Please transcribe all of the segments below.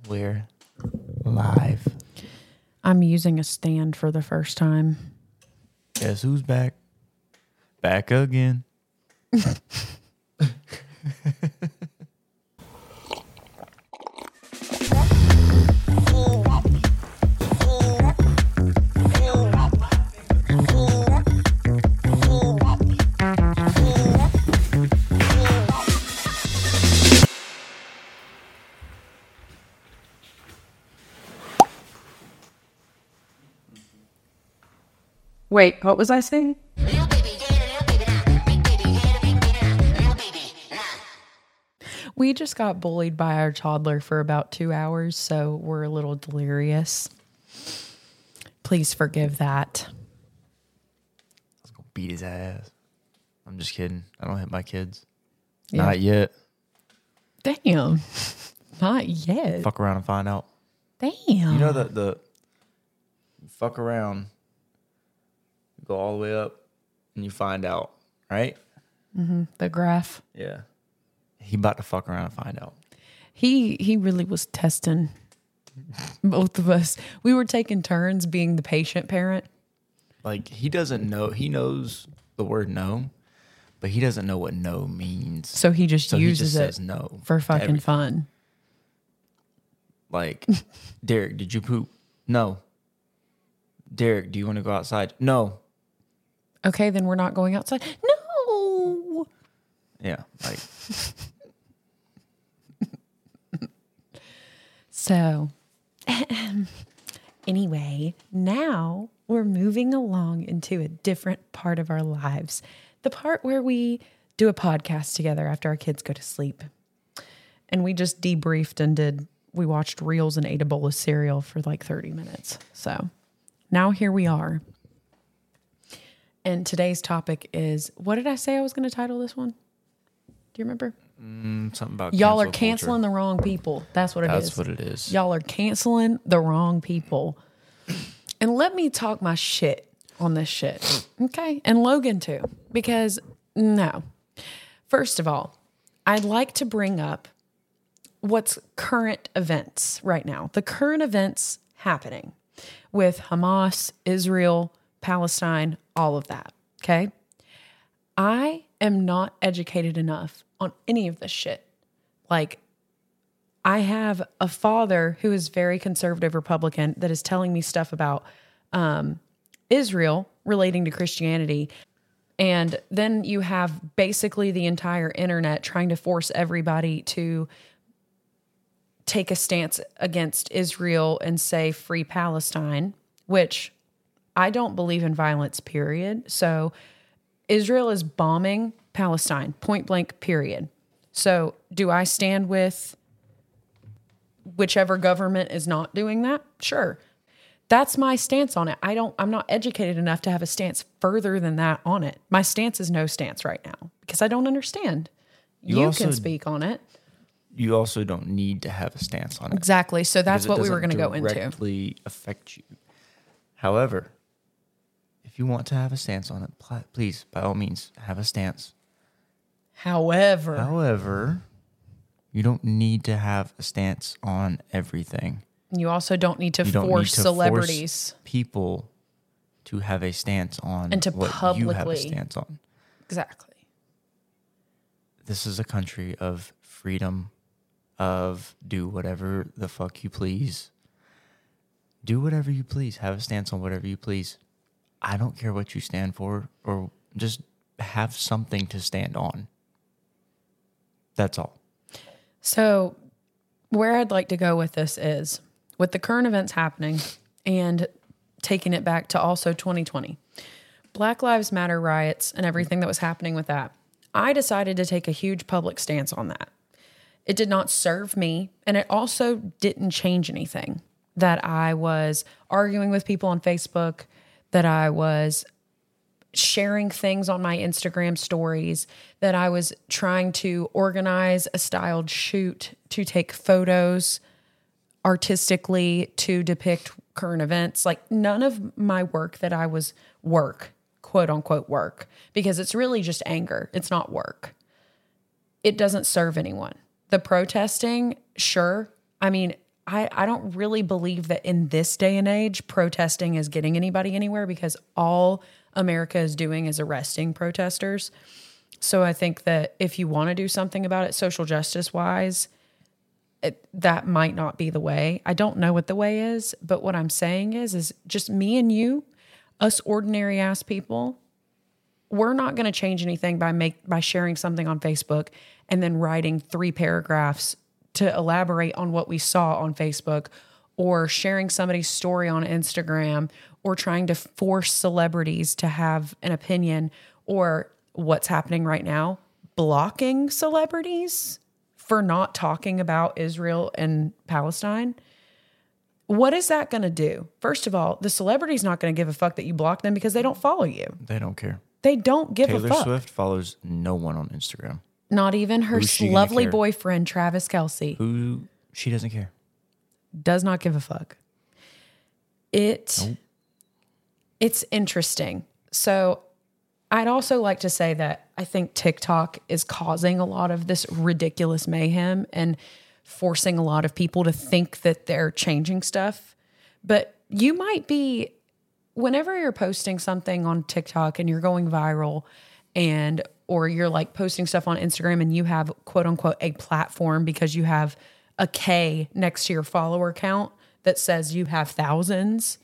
We're live. I'm using a stand for the first time. Guess who's back? Back again. Wait, what was I saying? We just got bullied by our toddler for about 2 hours, so we're a little delirious. Please forgive that. I was gonna beat his ass. I'm just kidding. I don't hit my kids. Yeah. Not yet. Damn. Not yet. Fuck around and find out. Damn. You know the fuck around, go all the way up, and you find out, right? The graph. Yeah. He about to fuck around and find out. He really was testing both of us. We were taking turns being the patient parent. Like, he doesn't know. He knows the word no, but he doesn't know what no means. So he just So he uses just it says no for to fucking everything. fun. Like, Derek, did you poop? No. Derek, do you want to go outside? No. Okay, then we're not going outside. No. Yeah, like, So, anyway, now we're moving along into a different part of our lives. The part where we do a podcast together after our kids go to sleep. And we just debriefed and we watched reels and ate a bowl of cereal for like 30 minutes. So now here we are. And today's topic is, what did I say I was going to title this one? Do you remember? something about Y'all are cancel canceling culture. the wrong people. That's what it is. That's what it is. Y'all are canceling the wrong people. And let me talk my shit on this shit. Okay? And Logan too. Because no. First of all, I'd like to bring up what's current events right now. The current events happening with Hamas, Israel, Palestine, all of that. Okay? I am not educated enough on any of this shit. Like, I have a father who is very conservative Republican that is telling me stuff about Israel relating to Christianity. And then you have basically the entire internet trying to force everybody to take a stance against Israel and say free Palestine, which I don't believe in violence, period. So Israel is bombing Palestine, point blank, period. So do I stand with whichever government is not doing that? Sure. That's my stance on it. I'm not educated enough to have a stance further than that on it. My stance is no stance right now because I don't understand. You also- can speak on it. You also don't need to have a stance on it. Exactly. So that's because it what we were going doesn't to go into. directly affect you. However, if you want to have a stance on it, please, by all means, have a stance. However, you don't need to have a stance on everything. You also don't need to You don't force need to celebrities. force people to have a stance on And to what you have a publicly- stance on. Exactly. This is a country of freedom, of do whatever the fuck you please. Do whatever you please. Have a stance on whatever you please. I don't care what you stand for, or just have something to stand on. That's all. So, where I'd like to go with this is with the current events happening and taking it back to also 2020, Black Lives Matter riots and everything that was happening with that. I decided to take a huge public stance on that. It did not serve me, and it also didn't change anything. That I was arguing with people on Facebook, that I was sharing things on my Instagram stories, that I was trying to organize a styled shoot to take photos artistically to depict current events. Like, none of my work that I was work, quote unquote work, because it's really just anger. It's not work. It doesn't serve anyone. The protesting, sure. I mean, I don't really believe that in this day and age, protesting is getting anybody anywhere because all America is doing is arresting protesters. So I think that if you want to do something about it, social justice wise, that might not be the way. I don't know what the way is, but what I'm saying is just me and you, us ordinary ass people, we're not going to change anything by sharing something on Facebook and then writing 3 paragraphs to elaborate on what we saw on Facebook, or sharing somebody's story on Instagram, or trying to force celebrities to have an opinion, or what's happening right now, blocking celebrities for not talking about Israel and Palestine. What is that going to do? First of all, the celebrity's not going to give a fuck that you block them because they don't follow you. They don't care. They don't give a Taylor fuck. Swift follows no one on Instagram. Not even her Who's she gonna lovely care? boyfriend, Travis Kelce. She doesn't care. Does not give a fuck. It's interesting. So I'd also like to say that I think TikTok is causing a lot of this ridiculous mayhem and forcing a lot of people to think that they're changing stuff. But you might be, whenever you're posting something on TikTok and you're going viral, or you're like posting stuff on Instagram and you have quote unquote a platform because you have a K next to your follower count that says you have thousands.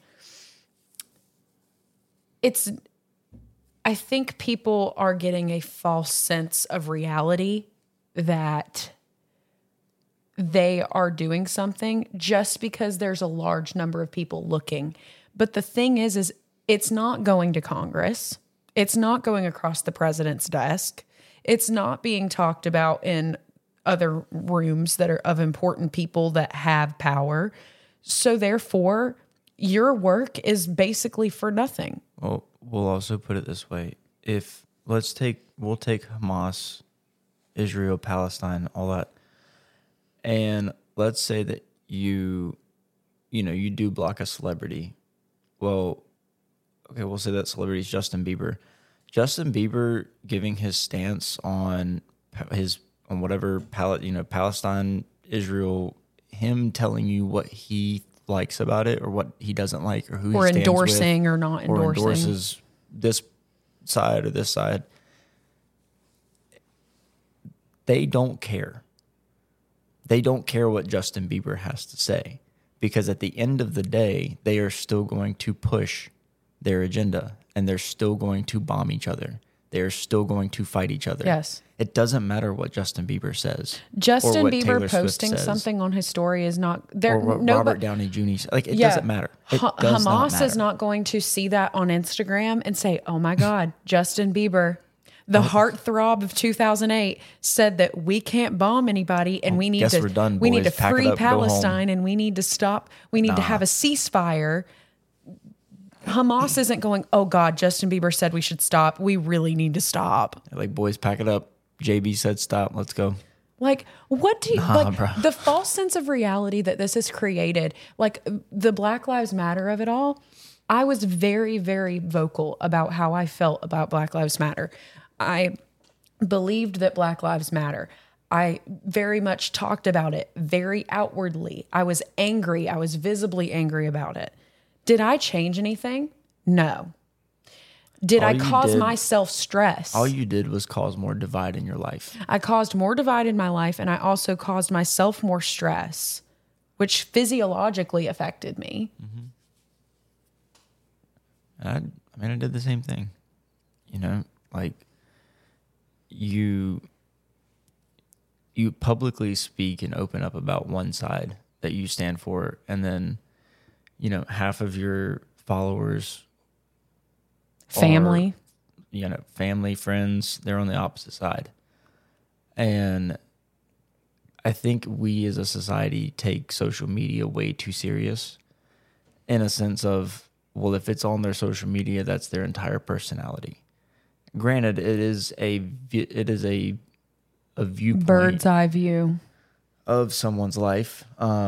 I think people are getting a false sense of reality that they are doing something just because there's a large number of people looking. But the thing is it's not going to Congress. It's not going across the president's desk. It's not being talked about in other rooms that are of important people that have power. So therefore, your work is basically for nothing. Well, we'll also put it this way. We'll take Hamas, Israel, Palestine, all that. And let's say that you do block a celebrity. Well, okay, we'll say that celebrity is Justin Bieber. Justin Bieber giving his stance on whatever Palestine, Israel, him telling you what he likes about it or what he doesn't like or who he stands endorsing with, or not endorsing, or endorses this side or this side. They don't care. They don't care what Justin Bieber has to say, because at the end of the day, they are still going to push their agenda and they're still going to bomb each other. They're still going to fight each other. Yes. It doesn't matter what Justin Bieber says. Justin or what Bieber Taylor Swift posting says, something on his story is not there. or what Robert Downey Jr. says. Like, it doesn't matter. It does not Hamas matter. is not going to see that on Instagram and say, "Oh my God, Justin Bieber, the heartthrob of 2008, said that we can't bomb anybody and we need guess to we're done, we need to boys. Pack it free up, go home." Palestine and we need to stop. We need to have a ceasefire." Hamas isn't going, "Oh God, Justin Bieber said we should stop. We really need to stop." Like, boys, pack it up. JB said stop. Let's go. Like, what do you bro. the false sense of reality that this has created, like the Black Lives Matter of it all? I was very, very vocal about how I felt about Black Lives Matter. I believed that Black Lives Matter. I very much talked about it very outwardly. I was angry. I was visibly angry about it. Did I change anything? No. Did I cause myself stress? All you did was cause more divide in your life. I caused more divide in my life, and I also caused myself more stress, which physiologically affected me. And I did the same thing. Like, you publicly speak and open up about one side that you stand for, and then, half of your followers, Family. family, friends, they're on the opposite side. And I think we as a society take social media way too serious, in a sense of, well, if it's on their social media, that's their entire personality. Granted, it is a viewpoint, Bird's eye view of someone's life.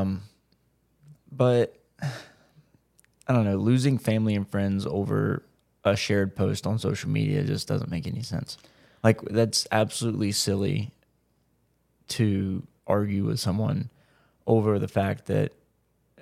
But I don't know, losing family and friends over a shared post on social media just doesn't make any sense. Like, that's absolutely silly to argue with someone over the fact that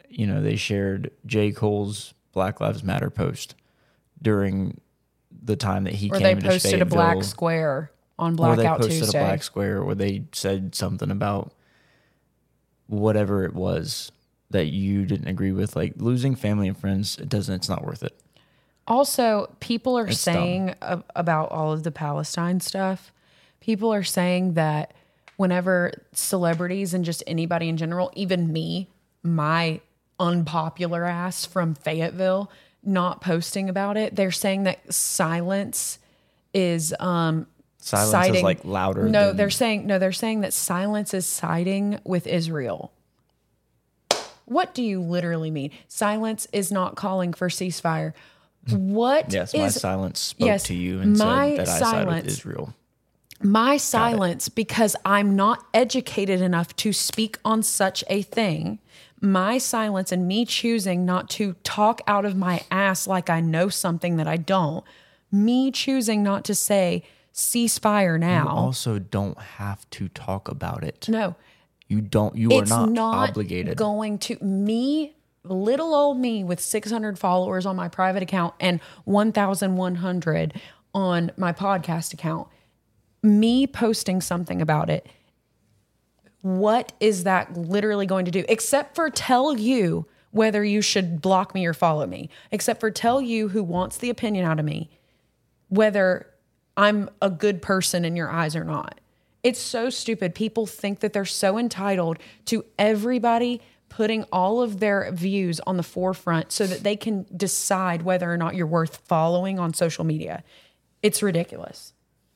they shared J. Cole's Black Lives Matter post during the time that he Or came they to posted a Fayetteville. black square on Or Blackout they posted Tuesday. a black square where they said something about whatever it was that you didn't agree with. Like, losing family and friends, it's not worth it. Also, people are It's saying about all of the Palestine stuff, people are saying that whenever celebrities and just anybody in general, even me, my unpopular ass from Fayetteville, not posting about it, they're saying that silence is Silence siding, is like louder. No, than, they're saying that silence is siding with Israel. What do you literally mean? Silence is not calling for ceasefire. What yes, is my silence spoke to you and my said that I side with silence- Israel. My silence, because I'm not educated enough to speak on such a thing, my silence and me choosing not to talk out of my ass like I know something that I don't, me choosing not to say ceasefire You now. also don't have to talk about it. No, You don't. You are it's not not obligated. going to me, little old me with 600 followers on my private account and 1,100 on my podcast account. Me posting something about it, what is that literally going to do? Except for tell you whether you should block me or follow me. Except for tell you who wants the opinion out of me, whether I'm a good person in your eyes or not. It's so stupid. People think that they're so entitled to everybody putting all of their views on the forefront so that they can decide whether or not you're worth following on social media. It's ridiculous.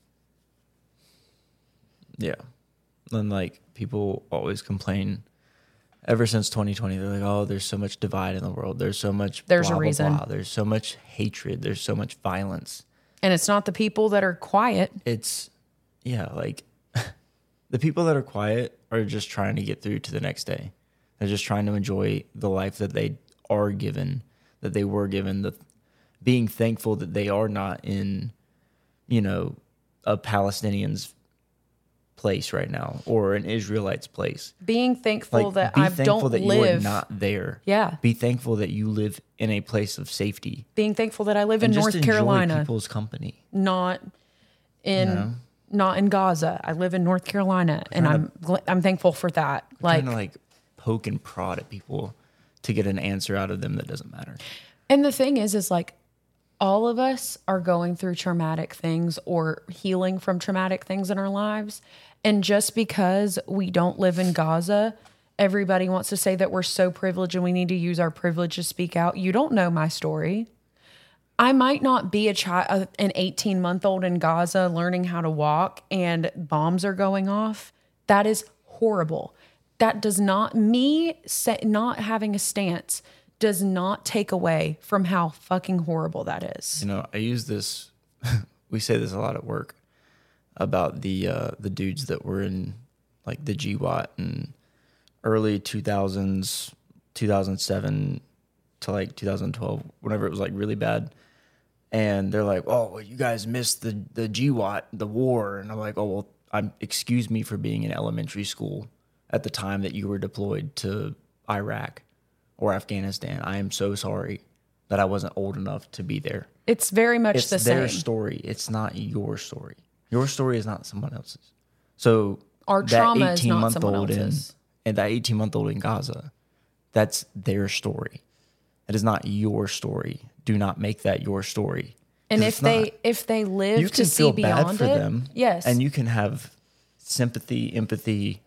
Yeah. And like, people always complain ever since 2020. They're like, oh, there's so much divide in the world. There's so much There's blah, a blah, reason. blah. There's so much hatred. There's so much violence. And it's not the people that are quiet. It's, yeah, like the people that are quiet are just trying to get through to the next day. They're just trying to enjoy the life that they are given, that they were given, the being thankful that they are not in, a Palestinian's place right now or an Israelite's place. Being thankful Like, that be I thankful don't that live. you are not there. Yeah. Be thankful that you live in a place of safety. Being thankful that I live And in just North enjoy Carolina, people's company. not in Gaza. I live in North Carolina, and I'm thankful for that. Trying to poke and prod at people to get an answer out of them that doesn't matter. And the thing is like, all of us are going through traumatic things or healing from traumatic things in our lives. And just because we don't live in Gaza, everybody wants to say that we're so privileged and we need to use our privilege to speak out. You don't know my story. I might not be an 18-month-old in Gaza learning how to walk and bombs are going off. That is horrible. That does not, not having a stance does not take away from how fucking horrible that is. I use this, we say this a lot at work about the dudes that were in like the GWAT in early 2000s, 2007 to like 2012, whenever it was like really bad. And they're like, oh, well, you guys missed the GWAT, the war. And I'm like, oh, well, excuse me for being in elementary school at the time that you were deployed to Iraq or Afghanistan. I am so sorry that I wasn't old enough to be there. It's very much It's the same. their story. It's not your story. Your story is not someone else's. So Our trauma is not someone else's. And that 18-month-old in Gaza, that's their story. It is not your story. Do not make that your story. And 'Cause if they live you to can see feel beyond bad for it, them, yes. and you can have sympathy, empathy.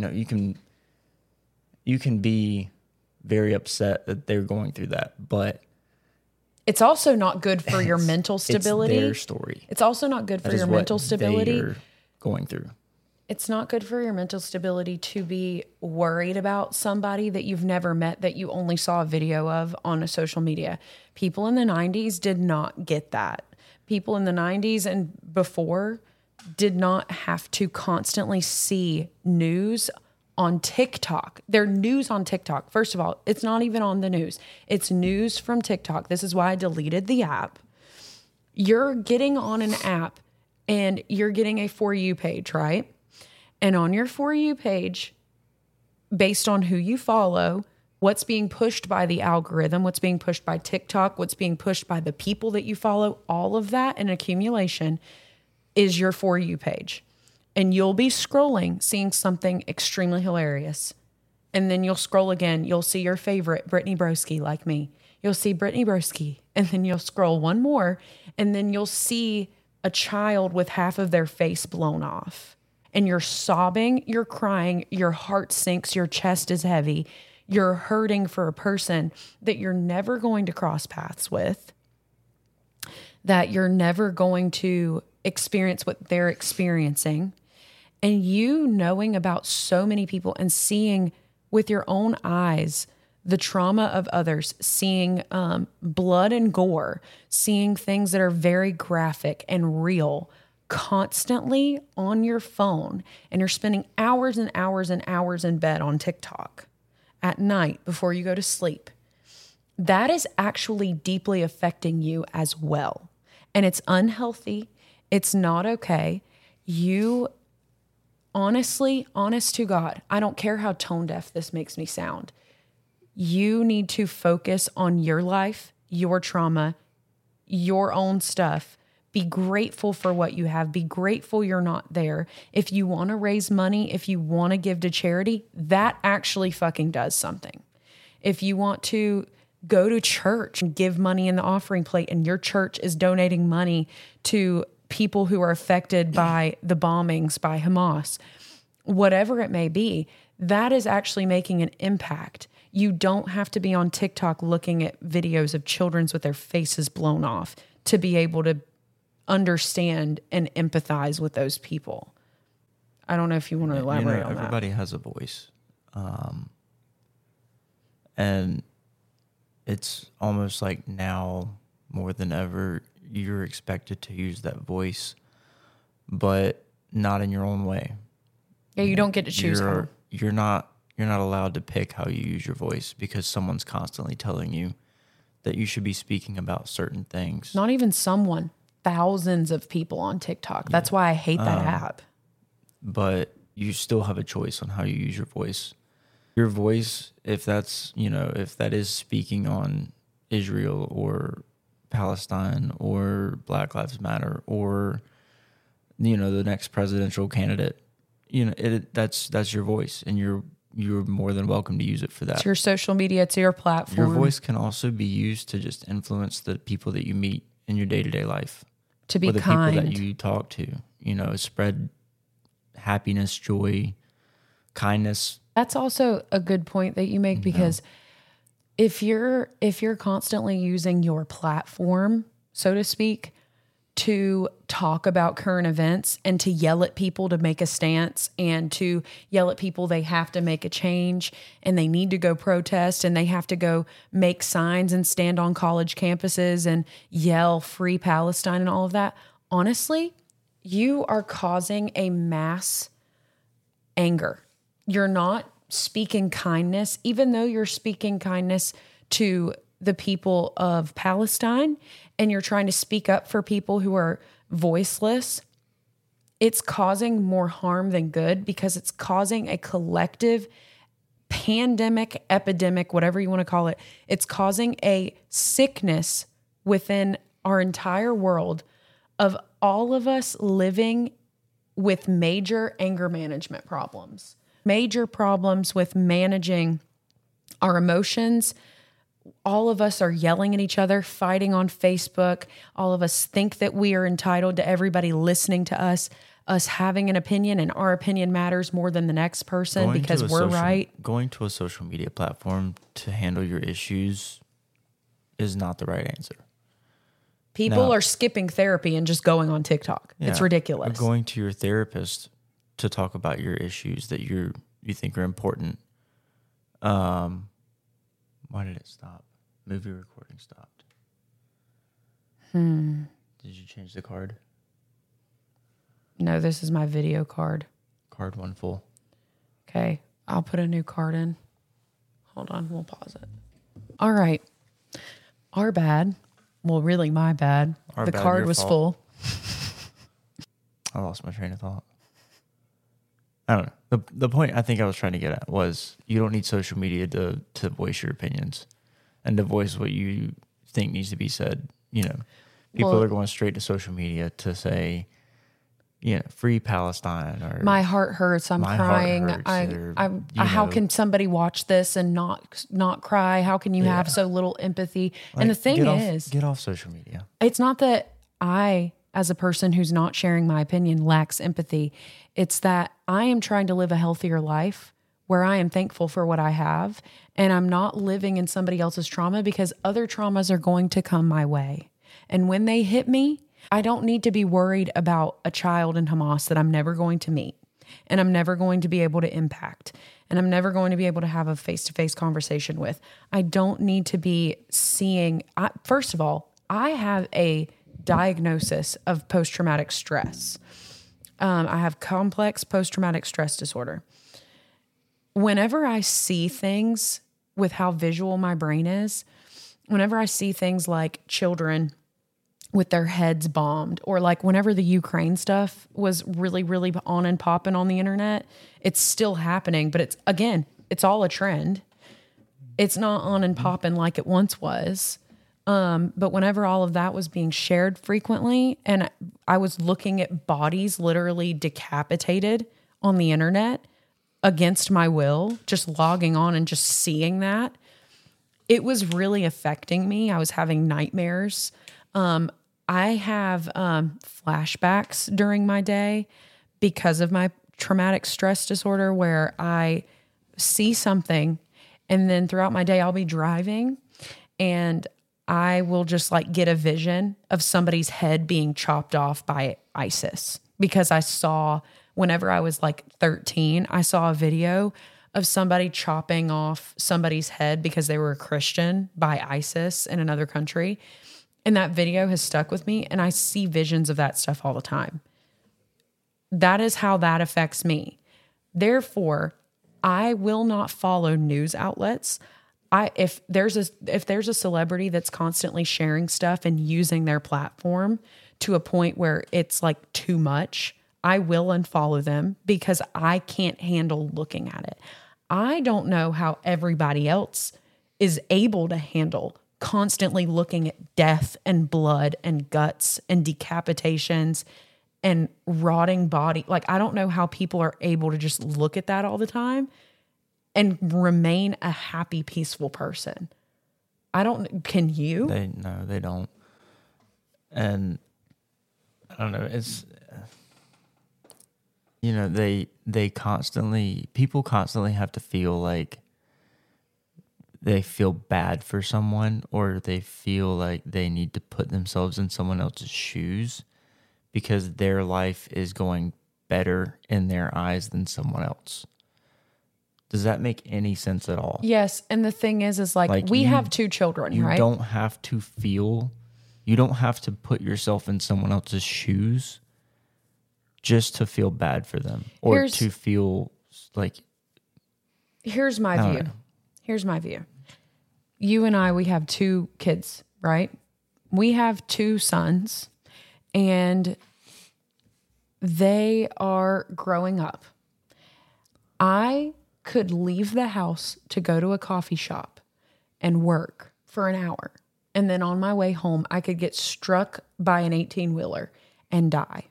You can be very upset that they're going through that, but it's also not good for your mental stability. It's their story. It's also not good for That is your what mental stability. they're going through. It's not good for your mental stability to be worried about somebody that you've never met, that you only saw a video of on a social media. People in the 90s did not get that. People in the 90s and before did not have to constantly see news on TikTok. Their news on TikTok. First of all, it's not even on the news. It's news from TikTok. This is why I deleted the app. You're getting on an app and you're getting a For You page, right? And on your For You page, based on who you follow, what's being pushed by the algorithm, what's being pushed by TikTok, what's being pushed by the people that you follow, all of that in accumulation is your For You page. And you'll be scrolling, seeing something extremely hilarious. And then you'll scroll again. You'll see your favorite, Brittany Broski, like me. You'll see Brittany Broski. And then you'll scroll one more. And then you'll see a child with half of their face blown off. And you're sobbing, you're crying, your heart sinks, your chest is heavy. You're hurting for a person that you're never going to cross paths with, that you're never going to experience what they're experiencing. And you knowing about so many people and seeing with your own eyes the trauma of others, seeing blood and gore, seeing things that are very graphic and real constantly on your phone, and you're spending hours and hours and hours in bed on TikTok at night before you go to sleep, that is actually deeply affecting you as well. And it's unhealthy. It's not okay. You honestly, honest to God, I don't care how tone deaf this makes me sound. You need to focus on your life, your trauma, your own stuff. Be grateful for what you have. Be grateful you're not there. If you want to raise money, if you want to give to charity, that actually fucking does something. If you want to go to church and give money in the offering plate and your church is donating money to people who are affected by the bombings by Hamas, whatever it may be, that is actually making an impact. You don't have to be on TikTok looking at videos of children with their faces blown off to be able to understand and empathize with those people. I don't know if you want to elaborate on that. Everybody has a voice. And it's almost like now more than ever, you're expected to use that voice, but not in your own way. Yeah, you don't get to choose how. You're not allowed to pick how you use your voice because someone's constantly telling you that you should be speaking about certain things. Not even someone. Thousands of people on TikTok. That's why I hate that app. But you still have a choice on how you use your voice. Your voice, if that is speaking on Israel or Palestine or Black Lives Matter or, the next presidential candidate, that's your voice, and you're more than welcome to use it for that. It's your social media, it's your platform. Your voice can also be used to just influence the people that you meet in your day-to-day life. To be or the kind. people that you talk to, spread happiness, joy, kindness. That's also a good point that you make, because if you're constantly using your platform, so to speak, to talk about current events and to yell at people to make a stance and to yell at people they have to make a change and they need to go protest and they have to go make signs and stand on college campuses and yell free Palestine and all of that, honestly, you are causing a mass anger. You're not speaking kindness, even though you're speaking kindness to the people of Palestine and you're trying to speak up for people who are voiceless. It's causing more harm than good, because it's causing a collective pandemic, epidemic, whatever you want to call it. It's causing a sickness within our entire world of all of us living with major anger management problems, major problems with managing our emotions. All of us are yelling at each other, fighting on Facebook. All of us think that we are entitled to everybody listening to us having an opinion, and our opinion matters more than the next person because we're right. Going to a social media platform to handle your issues is not the right answer. People are skipping therapy and just going on TikTok. Yeah, it's ridiculous. Or going to your therapist to talk about your issues that you think are important. Why did it stop? Movie recording stopped. Did you change the card? No, this is my video card. Card 1 full. Okay, I'll put a new card in. Hold on, we'll pause it. All right. Our bad. Well, really my bad. Our the bad, card your fault. was full. I lost my train of thought. I don't know. The point I think I was trying to get at was you don't need social media to voice your opinions and to voice what you think needs to be said. You know, people are going straight to social media to say, you know, free Palestine or my heart hurts. I'm crying. How can somebody watch this and not cry? How can you have so little empathy? Like, and the thing is, get off social media. It's not that I, as a person who's not sharing my opinion, lacks empathy. It's that I am trying to live a healthier life where I am thankful for what I have, and I'm not living in somebody else's trauma, because other traumas are going to come my way. And when they hit me, I don't need to be worried about a child in Hamas that I'm never going to meet, and I'm never going to be able to impact, and I'm never going to be able to have a face-to-face conversation with. I don't need to be seeing, first of all, I have a diagnosis of post-traumatic stress. I have complex post-traumatic stress disorder. Whenever I see things with how visual my brain is, whenever I see things like children with their heads bombed, or like whenever the Ukraine stuff was really, really on and popping on the internet, it's still happening, but it's all a trend. It's not on and popping like it once was. But whenever all of that was being shared frequently, and I was looking at bodies literally decapitated on the internet against my will, just logging on and just seeing that, it was really affecting me. I was having nightmares. I have flashbacks during my day because of my traumatic stress disorder, where I see something, and then throughout my day I'll be driving and I will just like get a vision of somebody's head being chopped off by ISIS, because I saw, whenever I was like 13, I saw a video of somebody chopping off somebody's head because they were a Christian by ISIS in another country. And that video has stuck with me, and I see visions of that stuff all the time. That is how that affects me. Therefore, I will not follow news outlets. If there's a celebrity that's constantly sharing stuff and using their platform to a point where it's like too much, I will unfollow them, because I can't handle looking at it. I don't know how everybody else is able to handle constantly looking at death and blood and guts and decapitations and rotting body. Like, I don't know how people are able to just look at that all the time and remain a happy, peaceful person. Can you? They don't. And I don't know, it's, you know, people constantly have to feel like they feel bad for someone, or they feel like they need to put themselves in someone else's shoes because their life is going better in their eyes than someone else. Does that make any sense at all? Yes. And the thing is like we have 2 children, right? You don't have to put yourself in someone else's shoes just to feel bad for them, or to feel like. Here's my view. Here's my view. You and I, we have 2 kids, right? We have 2 sons, and they are growing up. I could leave the house to go to a coffee shop and work for an hour, and then on my way home, I could get struck by an 18-wheeler and die.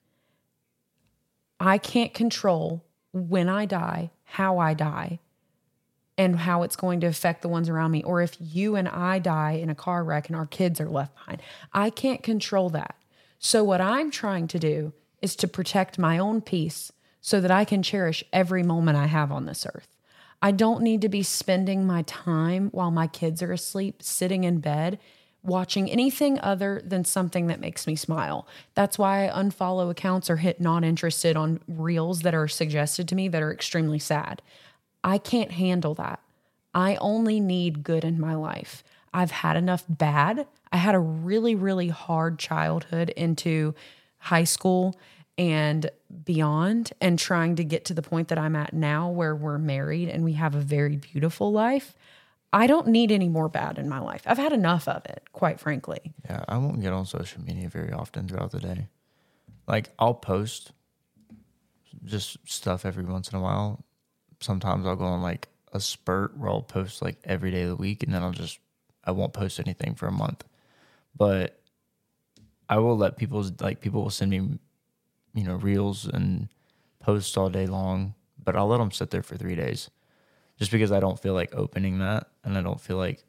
I can't control when I die, how I die, and how it's going to affect the ones around me. Or if you and I die in a car wreck and our kids are left behind. I can't control that. So what I'm trying to do is to protect my own peace so that I can cherish every moment I have on this earth. I don't need to be spending my time while my kids are asleep, sitting in bed, watching anything other than something that makes me smile. That's why I unfollow accounts or hit not interested on reels that are suggested to me that are extremely sad. I can't handle that. I only need good in my life. I've had enough bad. I had a really, really hard childhood into high school and beyond, and trying to get to the point that I'm at now where we're married and we have a very beautiful life. I don't need any more bad in my life. I've had enough of it, quite frankly. Yeah, I won't get on social media very often throughout the day. Like, I'll post just stuff every once in a while. Sometimes I'll go on like a spurt where I'll post like every day of the week, and then I won't post anything for a month. But I will let people will send me, reels and posts all day long, but I'll let them sit there for 3 days just because I don't feel like opening that, and I don't feel like,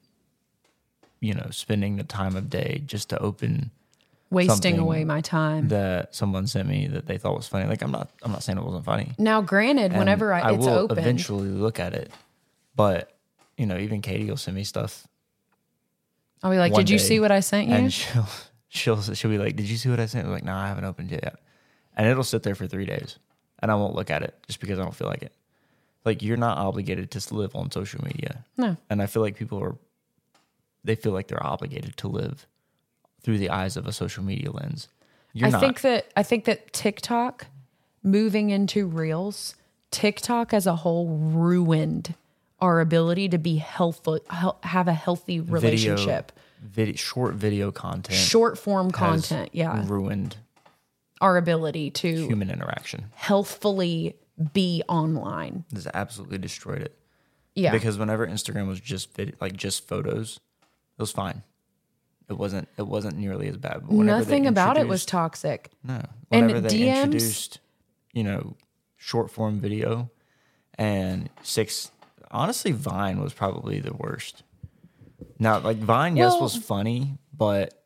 spending the time of day just to open wasting away my time that someone sent me that they thought was funny. Like I'm not saying it wasn't funny. Now, granted, And whenever I it's will open, eventually look at it, but even Katie will send me stuff. I'll be like, one "Did you day, see what I sent you?" And she'll be like, "Did you see what I sent?" I'm like, "No, I haven't opened it yet." And it'll sit there for 3 days, and I won't look at it just because I don't feel like it. Like, you're not obligated to live on social media. No. And I feel like they feel like they're obligated to live through the eyes of a social media lens. You're not. I think that TikTok moving into Reels, TikTok as a whole ruined our ability to be healthful, have a healthy relationship. Short video content. Short form content, ruined our ability to human interaction. Healthfully be online. This absolutely destroyed it. Yeah. Because whenever Instagram was just photos, it was fine. It wasn't nearly as bad. But nothing about it was toxic. No. Whenever and they DMs, introduced, short form video and honestly, Vine was probably the worst. Now, like Vine, was funny, but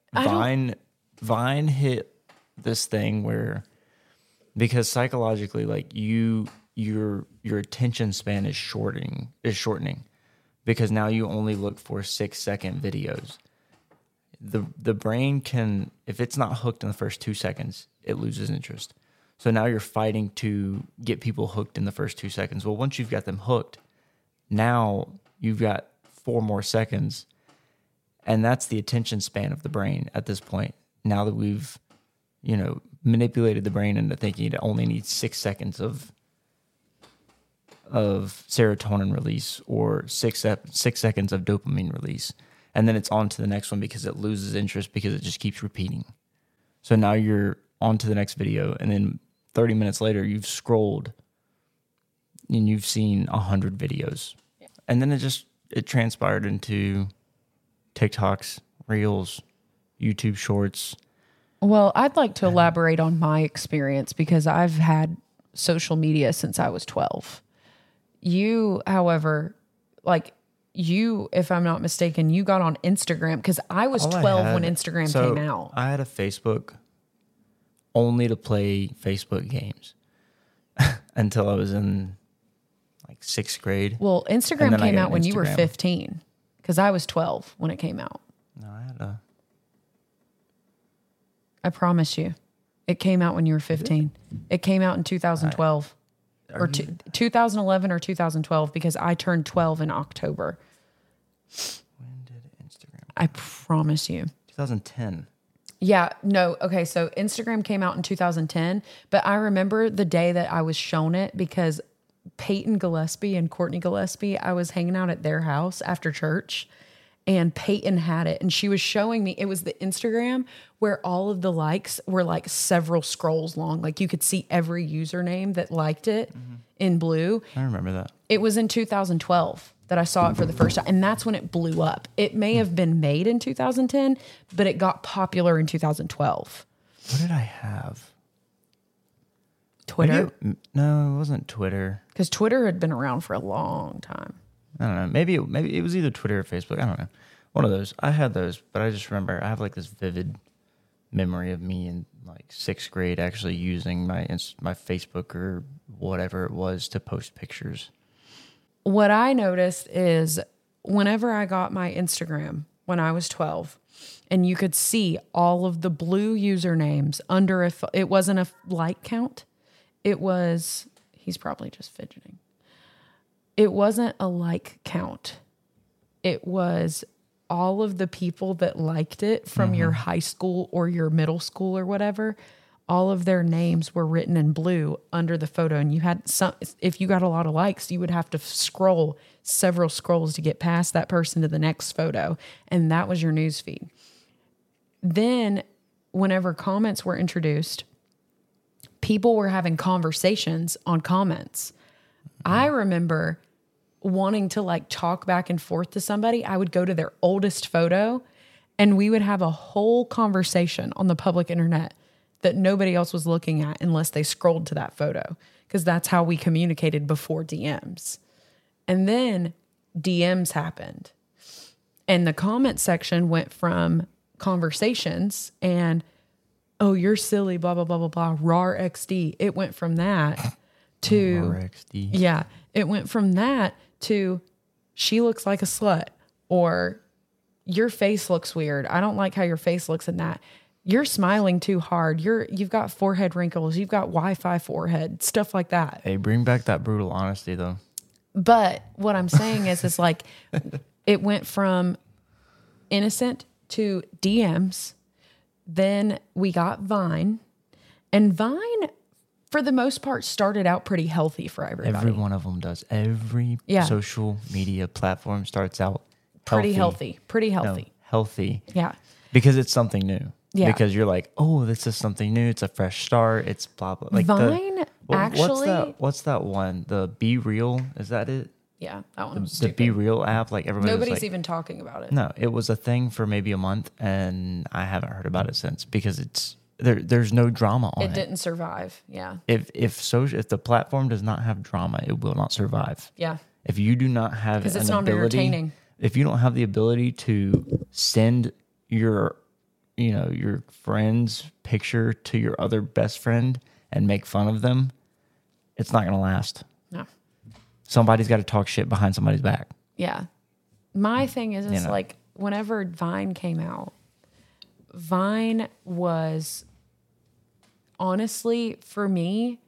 Vine hit this thing where, because psychologically, like your attention span is shortening because now you only look for 6-second videos. The brain can, if it's not hooked in the first 2 seconds, it loses interest. So now you're fighting to get people hooked in the first 2 seconds. Well, once you've got them hooked, now you've got 4 more seconds, and that's the attention span of the brain at this point. Now that we've, manipulated the brain into thinking it only needs 6 seconds of serotonin release or 6 seconds of dopamine release. And then it's on to the next one because it loses interest because it just keeps repeating. So now you're on to the next video, and then 30 minutes later, you've scrolled and you've seen 100 videos. Yeah. And then it transpired into TikToks, Reels, YouTube Shorts. Well, I'd like to elaborate on my experience because I've had social media since I was 12. You, however, if I'm not mistaken, you got on Instagram because I was 12 when Instagram came out. I had a Facebook only to play Facebook games until I was in like 6th grade. Well, Instagram came out when you were 15 because I was 12 when it came out. No, I had a... I promise you. It came out when you were 15. It came out in 2012. Or 2011 or 2012 because I turned 12 in October. When did Instagram? I promise you. 2010. Yeah, no. Okay, so Instagram came out in 2010, but I remember the day that I was shown it because Peyton Gillespie and Courtney Gillespie, I was hanging out at their house after church, and Peyton had it, and she was showing me. It was the Instagram where all of the likes were like several scrolls long. Like you could see every username that liked it in blue. I remember that. It was in 2012 that I saw it for the first time, and that's when it blew up. It may have been made in 2010, but it got popular in 2012. What did I have? Twitter? No, it wasn't Twitter. Because Twitter had been around for a long time. I don't know. Maybe it was either Twitter or Facebook. I don't know. One of those. I had those, but I just remember I have like this vivid memory of me in like 6th grade actually using my Facebook or whatever it was to post pictures. What I noticed is whenever I got my Instagram when I was 12, and you could see all of the blue usernames under it wasn't a like count. It was, he's probably just fidgeting. It wasn't a like count. It was all of the people that liked it from your high school or your middle school or whatever. All of their names were written in blue under the photo. And you had if you got a lot of likes, you would have to scroll several scrolls to get past that person to the next photo. And that was your news feed. Then whenever comments were introduced, people were having conversations on comments. I remember wanting to like talk back and forth to somebody. I would go to their oldest photo and we would have a whole conversation on the public internet that nobody else was looking at unless they scrolled to that photo, because that's how we communicated before DMs. And then DMs happened and the comment section went from conversations and, oh, you're silly, blah, blah, blah, blah, blah, rar XD. It went from that to, RXD. yeah, it went from that to she looks like a slut, or your face looks weird. I don't like how your face looks in that. You're smiling too hard. You've got forehead wrinkles. You've got Wi-Fi forehead, stuff like that. Hey, bring back that brutal honesty though. But what I'm saying is like, it went from innocent to DMs. Then we got Vine, and Vine, for the most part, started out pretty healthy for everybody. Every one of them does. Every Yeah. social media platform starts out Pretty healthy. Pretty healthy. No, healthy. Yeah. Because it's something new. Yeah. Because you're like, oh, this is something new. It's a fresh start. It's blah, blah. Like Vine actually. What's that one? The Be Real? Is that it? Yeah, that one was The stupid. Be Real app? Like everybody was Nobody's like, even talking about it. no, it was a thing for maybe a month and I haven't heard about it since because it's there's no drama on it. It didn't survive. Yeah. If the platform does not have drama, it will not survive. Yeah. If you do not have 'Cause it's an not ability, entertaining. if you don't have the ability to send your friend's picture to your other best friend and make fun of them, it's not going to last. No. Somebody's got to talk shit behind somebody's back. Yeah. My thing is, You know. like, whenever Vine came out, Vine was honestly, for me,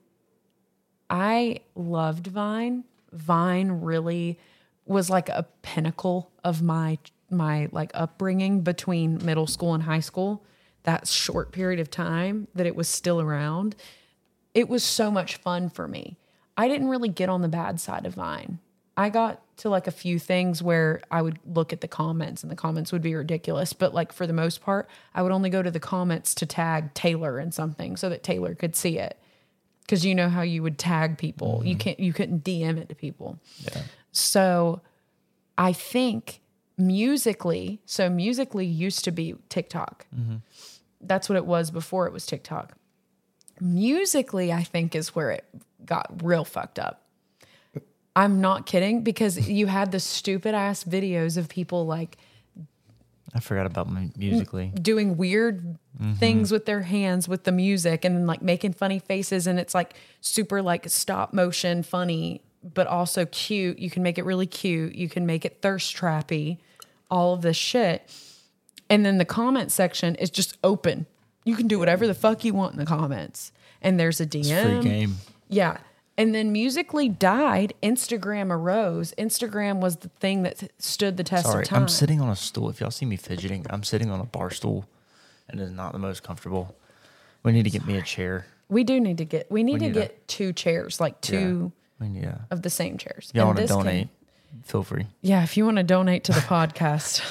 I loved Vine. Vine really was like a pinnacle of my like upbringing between middle school and high school. That short period of time that it was still around, it was so much fun for me. I didn't really get on the bad side of Vine. I got to like a few things where I would look at the comments and the comments would be ridiculous. But like for the most part, I would only go to the comments to tag Taylor in something so that Taylor could see it. Because you know how you would tag people. Mm-hmm. You couldn't DM it to people. Yeah. So I think Musically used to be TikTok. Mm-hmm. That's what it was before it was TikTok. Musically, I think, is where it got real fucked up. I'm not kidding, because you had the stupid ass videos of people like I forgot about Musically. doing weird things with their hands with the music and then like making funny faces, and it's like super like stop motion funny, but also cute. You can make it really cute. You can make it thirst trappy, all of this shit. And then the comment section is just open. You can do whatever the fuck you want in the comments. And there's a DM. It's free game. Yeah. And then Musically died. Instagram arose. Instagram was the thing that stood the test Sorry, of time. I'm sitting on a stool. If y'all see me fidgeting, I'm sitting on a bar stool, and it is not the most comfortable. We need to get me a chair. We need to get need a- 2 chairs, like two We need a. of the same chairs. Y'all And want to this can- donate? Feel free. Yeah, if you want to donate to the podcast.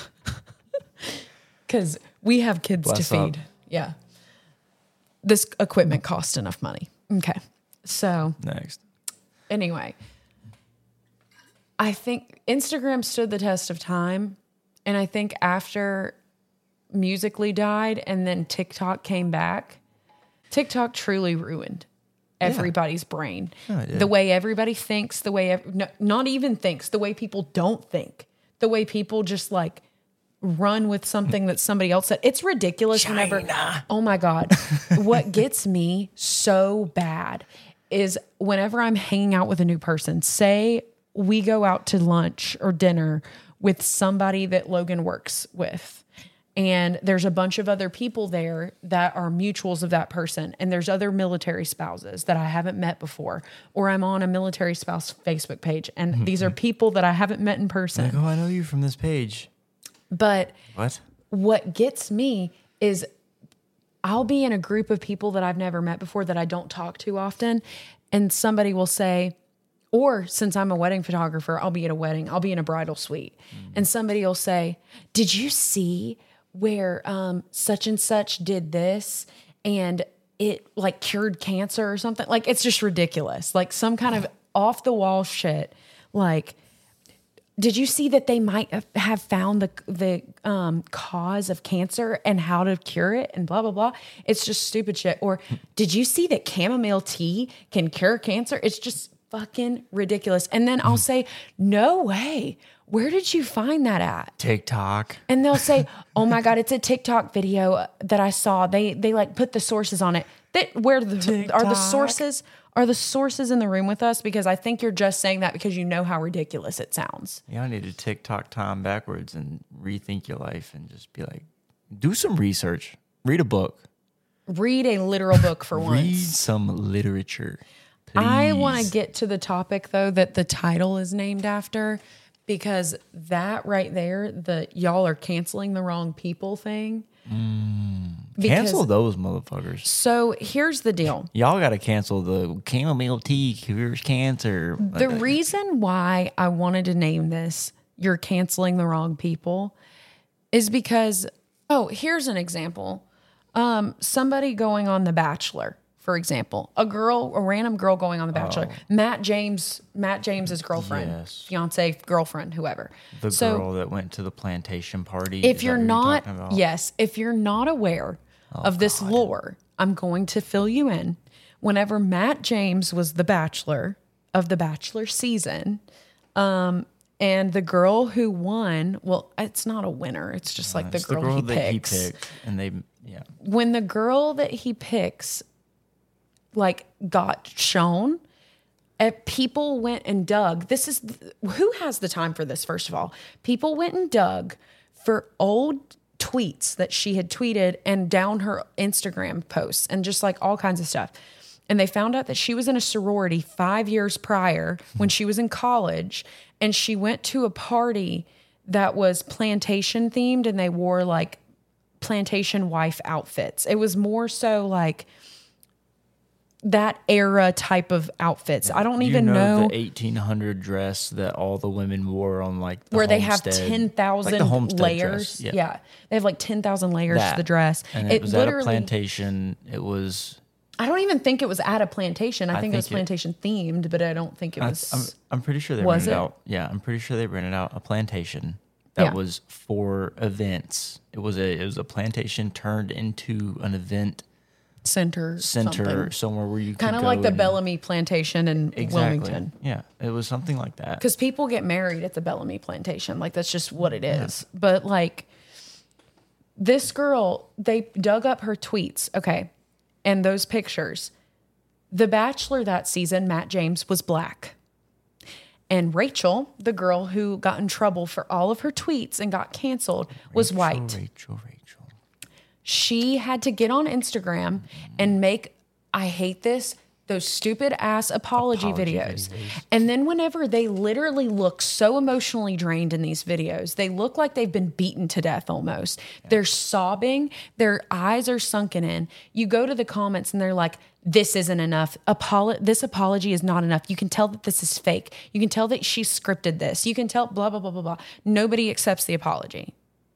Because we have kids Bless to up. feed. Yeah. This equipment costs enough money. Okay. So Next. anyway, I think Instagram stood the test of time. And I think after Musically died and then TikTok came back, TikTok truly ruined everybody's brain. No, it did. The way everybody thinks, the way, not even thinks, the way people don't think, the way people just like run with something that somebody else said. It's ridiculous whenever, oh my God. What gets me so bad is whenever I'm hanging out with a new person, say we go out to lunch or dinner with somebody that Logan works with, and there's a bunch of other people there that are mutuals of that person, and there's other military spouses that I haven't met before, or I'm on a military spouse Facebook page, and these are people that I haven't met in person. Like, oh, I know you from this page. But What gets me is I'll be in a group of people that I've never met before that I don't talk to often, and somebody will say, or since I'm a wedding photographer, I'll be at a wedding, I'll be in a bridal suite, and somebody will say, did you see where such and such did this? And it like cured cancer or something. Like, it's just ridiculous. Like some kind of off the wall shit. Like, did you see that they might have found the cause of cancer and how to cure it and blah, blah, blah. It's just stupid shit. Or did you see that chamomile tea can cure cancer? It's just fucking ridiculous. And then I'll say, no way. Where did you find that at? TikTok. And they'll say, oh my God, it's a TikTok video that I saw. They like put the sources on it. Are the sources? Are the sources in the room with us? Because I think you're just saying that because you know how ridiculous it sounds. Y'all need to TikTok time backwards and rethink your life and just be like, do some research. Read a book. Read a literal book for once. Read some literature. Please. I want to get to the topic, though, that the title is named after, because that right there, the y'all are canceling the wrong people thing. Cancel those motherfuckers. So here's the deal. Y'all got to cancel the chamomile tea cures cancer. The reason why I wanted to name this "You're Canceling the Wrong People" is because, here's an example. Somebody going on The Bachelor, for example, a random girl going on The Bachelor, Matt James's girlfriend, fiance, girlfriend, whoever. The girl that went to the plantation party. If you're not aware of this lore, I'm going to fill you in. Whenever Matt James was the Bachelor of the Bachelor season, and the girl who won, well, it's not a winner. It's just like the girl he picks. When the girl that he picks got shown, people went and dug. Who has the time for this, first of all? People went and dug for old tweets that she had tweeted and down her Instagram posts and just like all kinds of stuff. And they found out that she was in a sorority 5 years prior when she was in college, and she went to a party that was plantation themed, and they wore like plantation wife outfits. It was more so like that era type of outfits. I don't even know the 1800 dress that all the women wore on like the where homestead, they have 10,000 layers. Dress. Yeah, they have like 10,000 layers to the dress. And it was at a plantation. It was. I don't even think it was at a plantation. I think it was plantation themed, but I don't think it was. I'm pretty sure they rented out. Yeah, I'm pretty sure they rented out a plantation that was for events. It was a plantation turned into an event center somewhere where you kind of like the Bellamy plantation in Wilmington. Yeah, it was something like that. Because people get married at the Bellamy plantation. Like, that's just what it is. Yeah. But like this girl, they dug up her tweets. Okay. And those pictures. The Bachelor that season, Matt James, was black. And Rachel, the girl who got in trouble for all of her tweets and got canceled, was white. Rachel. She had to get on Instagram and make, I hate this, those stupid ass apology videos. And then whenever they literally look so emotionally drained in these videos, they look like they've been beaten to death almost. Yeah. They're sobbing. Their eyes are sunken in. You go to the comments and they're like, this isn't enough. This apology is not enough. You can tell that this is fake. You can tell that she scripted this. You can tell blah, blah, blah, blah, blah. Nobody accepts the apology.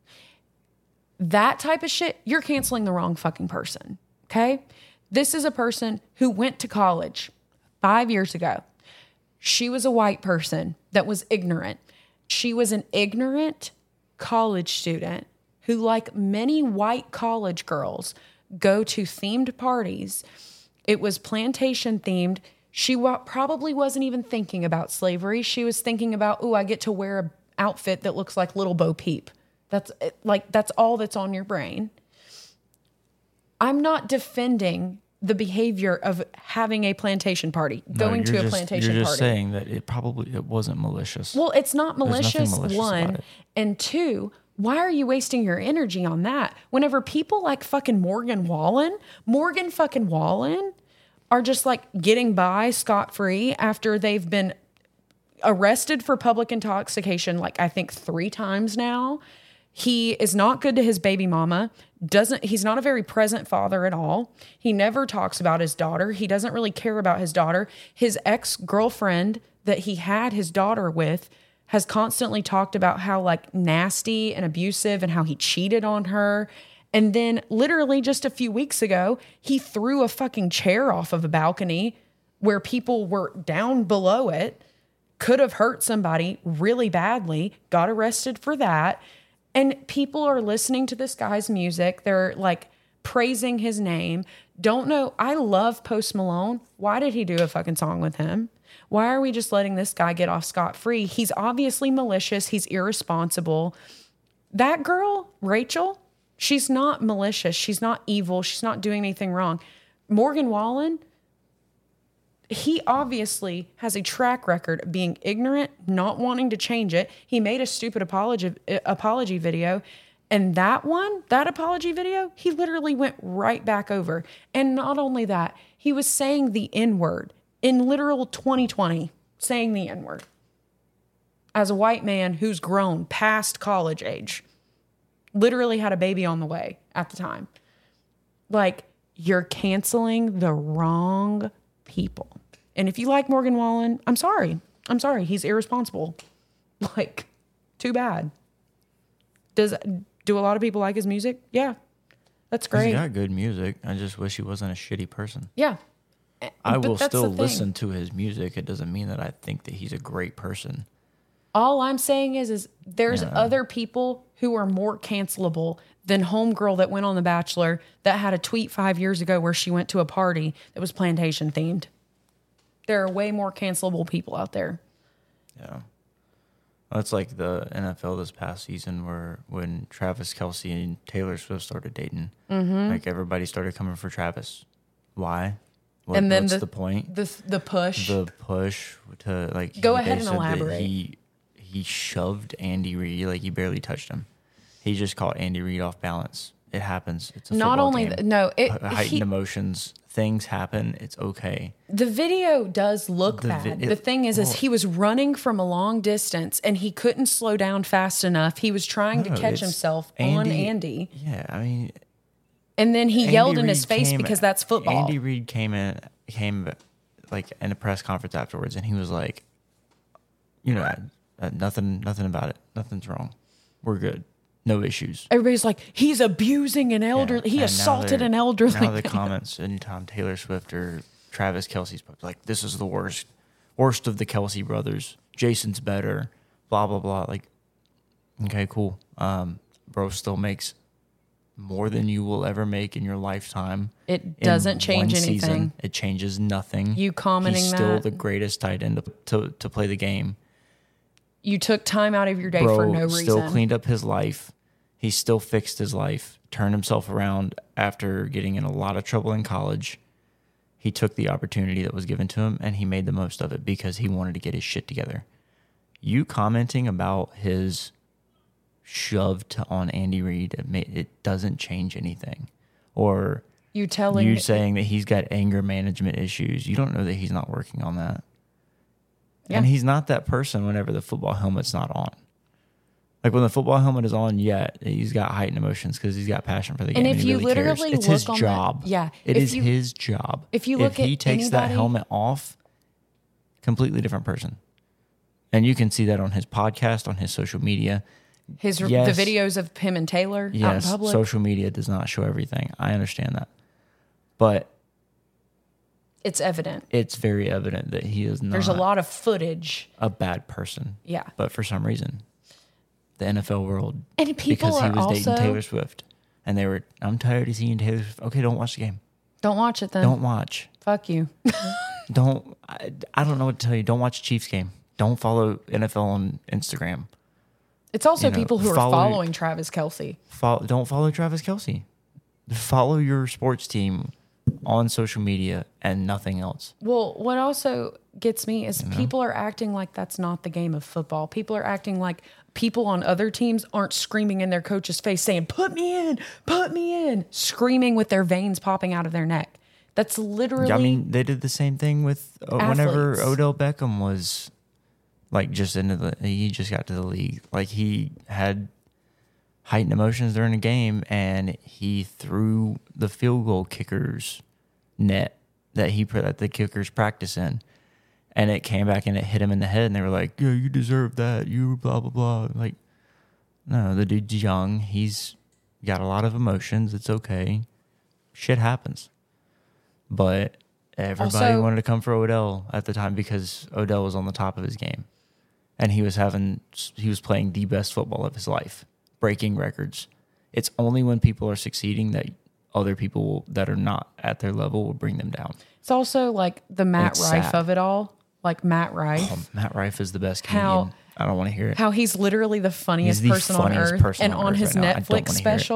That type of shit, you're canceling the wrong fucking person, okay? This is a person who went to college 5 years ago. She was a white person that was ignorant. She was an ignorant college student who, like many white college girls, go to themed parties. It was plantation themed. She probably wasn't even thinking about slavery. She was thinking about, I get to wear an outfit that looks like Little Bo Peep. That's all that's on your brain. I'm not defending the behavior of having a plantation party, going to a plantation party. You're just saying that it wasn't malicious. Well, it's not malicious, one. And two, why are you wasting your energy on that? Whenever people like fucking Morgan fucking Wallen are just like getting by scot-free after they've been arrested for public intoxication, like I think 3 times now. He is not good to his baby mama. He's not a very present father at all. He never talks about his daughter. He doesn't really care about his daughter. His ex-girlfriend that he had his daughter with has constantly talked about how like nasty and abusive and how he cheated on her. And then literally just a few weeks ago, he threw a fucking chair off of a balcony where people were down below it, could have hurt somebody really badly, got arrested for that. And people are listening to this guy's music. They're like praising his name. Don't know. I love Post Malone. Why did he do a fucking song with him? Why are we just letting this guy get off scot-free? He's obviously malicious. He's irresponsible. That girl, Rachel, she's not malicious. She's not evil. She's not doing anything wrong. Morgan Wallen, he obviously has a track record of being ignorant, not wanting to change it. He made a stupid apology video. And that apology video, he literally went right back over. And not only that, he was saying the N-word in literal 2020, saying the N-word as a white man who's grown past college age, literally had a baby on the way at the time. Like, you're canceling the wrong people. And if you like Morgan Wallen, I'm sorry. He's irresponsible. Like, too bad. Do a lot of people like his music? Yeah. That's great. He's got good music. I just wish he wasn't a shitty person. Yeah. I will still listen to his music. It doesn't mean that I think that he's a great person. All I'm saying is there's other people who are more cancelable than homegirl that went on The Bachelor that had a tweet 5 years ago where she went to a party that was plantation themed. There are way more cancelable people out there. Yeah. Well, it's like the NFL this past season when Travis Kelce and Taylor Swift started dating. Mm-hmm. Like, everybody started coming for Travis. Why? And then what's the point? The push. The push to, like... Go ahead and elaborate. He shoved Andy Reid, like he barely touched him. He just caught Andy Reid off balance. It happens. It's a not football only game. Heightened emotions. Things happen. It's okay. The video does look bad. The thing is he was running from a long distance and he couldn't slow down fast enough. He was trying to catch himself on Andy. Yeah, I mean, and then he yelled in his face because that's football. Andy Reid came like in a press conference afterwards, and he was like, nothing about it. Nothing's wrong. We're good. No issues. Everybody's like, he's abusing an elderly. He assaulted an elderly. Now the comments anytime Taylor Swift or Travis Kelce's like, this is the worst of the Kelce brothers. Jason's better. Blah blah blah. Like, okay, cool. Bro still makes more than you will ever make in your lifetime. It doesn't change anything. Season. It changes nothing. You commenting He's still the greatest tight end to play the game. You took time out of your day for no reason. Still cleaned up his life. He still fixed his life, turned himself around after getting in a lot of trouble in college. He took the opportunity that was given to him, and he made the most of it because he wanted to get his shit together. You commenting about his shove on Andy Reid, it doesn't change anything. Or you saying that he's got anger management issues. You don't know that he's not working on that. Yeah. And he's not that person whenever the football helmet's not on. Like, when the football helmet is on, he's got heightened emotions because he's got passion for the game. And if you really literally cares. It's his job. It is his job. If you look at he takes that helmet off, completely different person. And you can see that on his podcast, on his social media. The videos of him and Taylor out in public. Social media does not show everything. I understand that. But it's evident. It's very evident that he is not. There's a lot of footage. A bad person. Yeah. But for some reason, the NFL world. And people because he was dating Taylor Swift. And they were, I'm tired of seeing Taylor Swift. Okay, don't watch the game. Don't watch it then. Don't watch. Fuck you. I don't know what to tell you. Don't watch the Chiefs game. Don't follow NFL on Instagram. It's also people who are following Travis Kelce. Don't follow Travis Kelce. Follow your sports team on social media and nothing else. Well, what also gets me is people are acting like that's not the game of football. People are acting like people on other teams aren't screaming in their coach's face saying, put me in, screaming with their veins popping out of their neck. That's literally... I mean, they did the same thing with whenever Odell Beckham was like he just got to the league. Like, he had heightened emotions during a game, and he threw the field goal kicker's net that he put at the kickers practice in, and it came back and it hit him in the head, and they were like, yeah, you deserve that, you blah blah blah. Like, no, the dude's young, he's You got a lot of emotions. It's okay. Shit happens. But everybody Also- wanted to come for Odell at the time because Odell was on the top of his game. And he was playing the best football of his life, breaking records. It's only when people are succeeding that other people that are not at their level will bring them down. It's also like the Matt It's Rife sad. of it all. Like Matt Rife. Matt Rife is the best comedian. How- I don't want to hear it. How he's literally the funniest He's the person funniest on earth. person And on on earth his right now. I don't wanna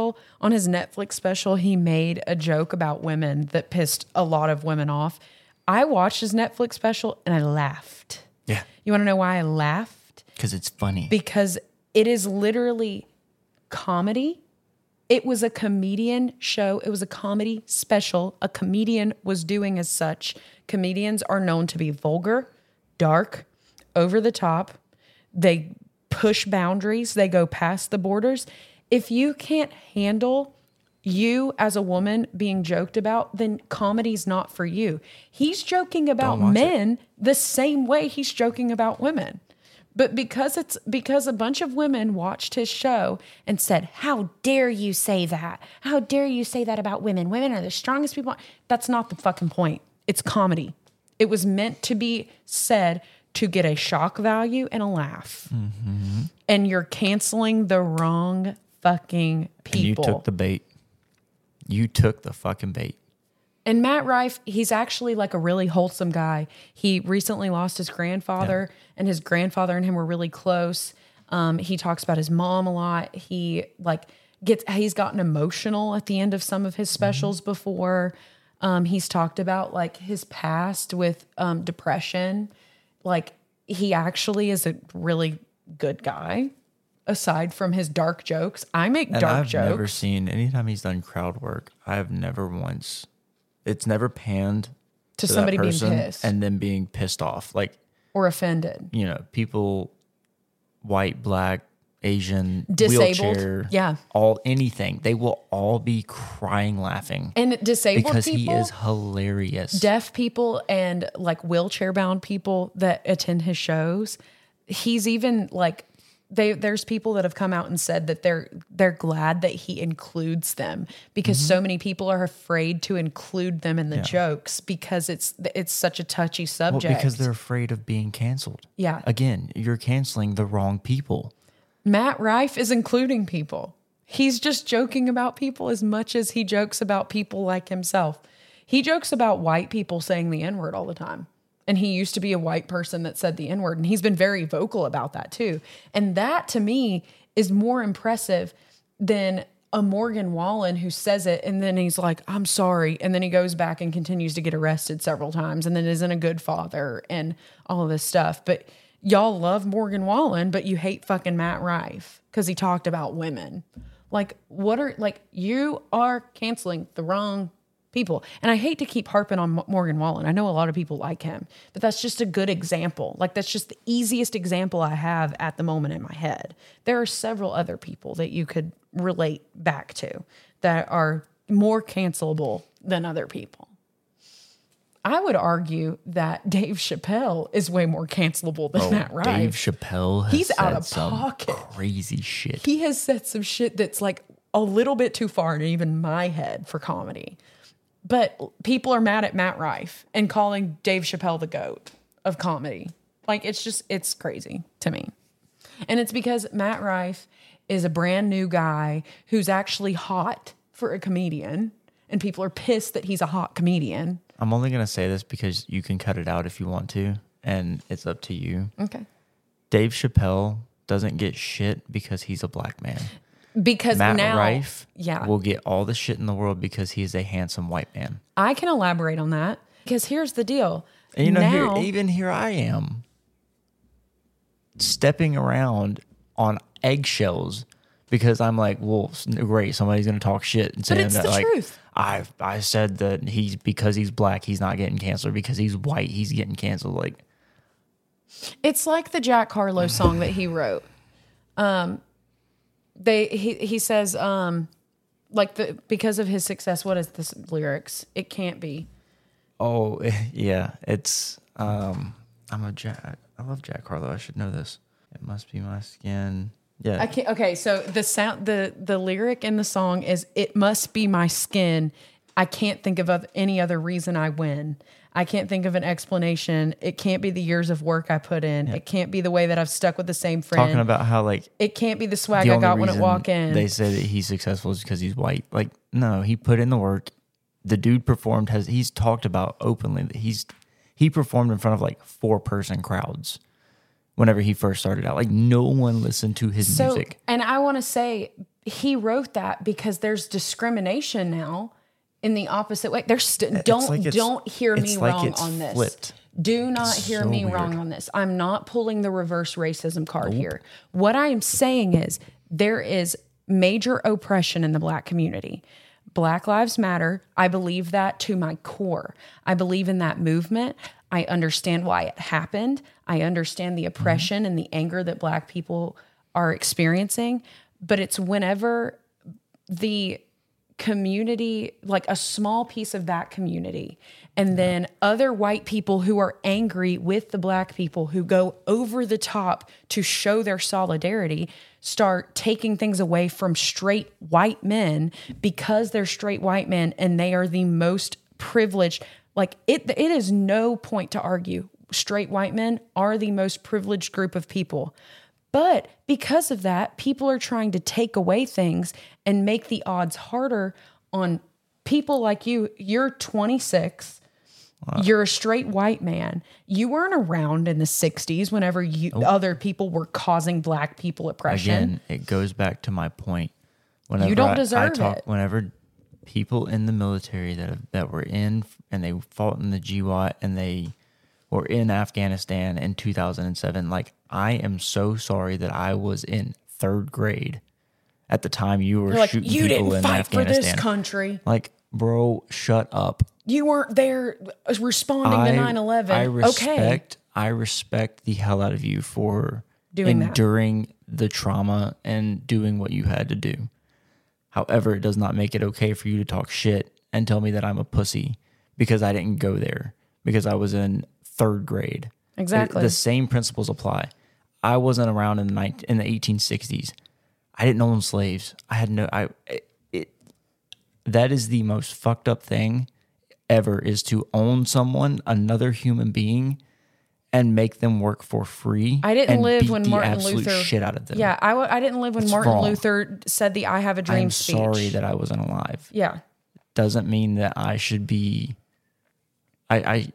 Netflix special, he made a joke about women that pissed a lot of women off. I watched his Netflix special and I laughed. Yeah. You want to know why I laughed? Because it's funny. Because it is literally comedy. It was a comedian show. It was a comedy special. A comedian was doing as such. Comedians are known to be vulgar, dark, over the top. They push boundaries. They go past the borders. If you can't handle you as a woman being joked about, then comedy's not for you. He's joking about Don't watch men the same way he's joking about women. But because a bunch of women watched his show and said, "How dare you say that? How dare you say that about women? Women are the strongest people." That's not the fucking point. It's comedy. It was meant to be said to get a shock value and a laugh. Mm-hmm. And you're canceling the wrong fucking people. And you took the bait. You took the fucking bait. And Matt Rife, he's actually like a really wholesome guy. He recently lost his grandfather, and his grandfather and him were really close. He talks about his mom a lot. He's gotten emotional at the end of some of his specials before. He's talked about like his past with depression. Like he actually is a really good guy. Aside from his dark jokes, I make And dark I've jokes. never seen, anytime he's done crowd work, I've never once, it's never panned To that somebody being person pissed. and then being pissed off. Like, Or offended. you know, people, white, black, Asian, Disabled. wheelchair, Yeah. anything. They will all be crying, laughing And disabled because people, he is hilarious. deaf people, and like wheelchair bound people that attend his shows. He's even like there's people that have come out and said that they're glad that he includes them because so many people are afraid to include them in the jokes because it's such a touchy Well, subject. because they're afraid of being canceled. Yeah. Again, you're canceling the wrong people. Matt Rife is including people. He's just joking about people as much as he jokes about people like himself. He jokes about white people saying the N-word all the time. And he used to be a white person that said the N-word. And he's been very vocal about that too. And that to me is more impressive than a Morgan Wallen who says it and then he's like, "I'm sorry." And then he goes back and continues to get arrested several times and then isn't a good father and all of this stuff. But y'all love Morgan Wallen, but you hate fucking Matt Rife because he talked about women. Like, you are canceling the wrong people. And I hate to keep harping on Morgan Wallen. I know a lot of people like him, but that's just a good example. Like, that's just the easiest example I have at the moment in my head. There are several other people that you could relate back to that are more cancelable than other people. I would argue that Dave Chappelle is way more cancelable than Matt Rife. Dave Chappelle has He's out said of some pocket. crazy shit. He has said some shit that's like a little bit too far in even my head for comedy. But people are mad at Matt Rife and calling Dave Chappelle the GOAT of comedy. Like, it's crazy to me. And it's because Matt Rife is a brand new guy who's actually hot for a comedian. And people are pissed that he's a hot comedian. I'm only going to say this because you can cut it out if you want to, and it's up to you. Okay. Dave Chappelle doesn't get shit because he's a black man. Because Matt now, Rife yeah, will get all the shit in the world because he is a handsome white man. I can elaborate on that. Because here's the deal. And you know, now, here I am stepping around on eggshells because I'm like, well, great, somebody's going to talk shit and say it's that, the like, truth. I said that because he's black, he's not getting canceled. Because he's white, he's getting canceled. Like, it's like the Jack Harlow song that he wrote. He says, because of his success, what is this lyrics? It can't be. oh yeah, it's I love Jack Harlow. I should know this. It must be my skin. Yeah. I can't. Okay, so the lyric in the song is, "It must be my skin. I can't think of any other reason I win. I can't think of an explanation. It can't be the years of work I put in. It can't be the way that I've stuck with the same friend. Talking about how like it can't be the swag the I only got when I reason walk in." they say that he's successful is because he's white. Like, no, he put in the work. The dude performed. He's talked about openly that he performed in front of like 4-person crowds whenever he first started out. Like, no one listened to his music. And I want to say he wrote that because there's discrimination now in the opposite way. Don't hear me wrong on this. Flipped. Do not hear me wrong on this. I'm not pulling the reverse racism card here. What I am saying is there is major oppression in the Black community. Black Lives Matter. I believe that to my core. I believe in that movement. I understand why it happened. I understand the oppression and the anger that Black people are experiencing. But it's whenever the community, like a small piece of that community, and then other white people who are angry with the Black people who go over the top to show their solidarity, start taking things away from straight white men because they're straight white men and they are the most privileged. Like it is no point to argue. Straight white men are the most privileged group of people. But because of that, people are trying to take away things and make the odds harder on people like you. You're 26. Wow. You're a straight white man. You weren't around in the 60s whenever other people were causing Black people oppression. Again, it goes back to my point. Whenever you don't deserve it. Whenever people in the military that were in and they fought in the GWAT and they were in Afghanistan in 2007, like, I am so sorry that I was in 3rd grade at the time you were shooting you people didn't in fight Afghanistan. For this country. Like, bro, shut up. You weren't there responding to 9/11. I respect the hell out of you for enduring the trauma and doing what you had to do. However, it does not make it okay for you to talk shit and tell me that I'm a pussy because I didn't go there, because I was in 3rd grade. Exactly. The same principles apply. I wasn't around in the 1860s. I didn't own slaves. That is the most fucked up thing ever, is to own someone, another human being, and make them work for free. I didn't live when Martin absolute Luther shit out of them. Yeah, I didn't live when It's Martin wrong. Luther said the "I have a dream" I'm speech. sorry that I wasn't alive. Yeah, doesn't mean that I should be. I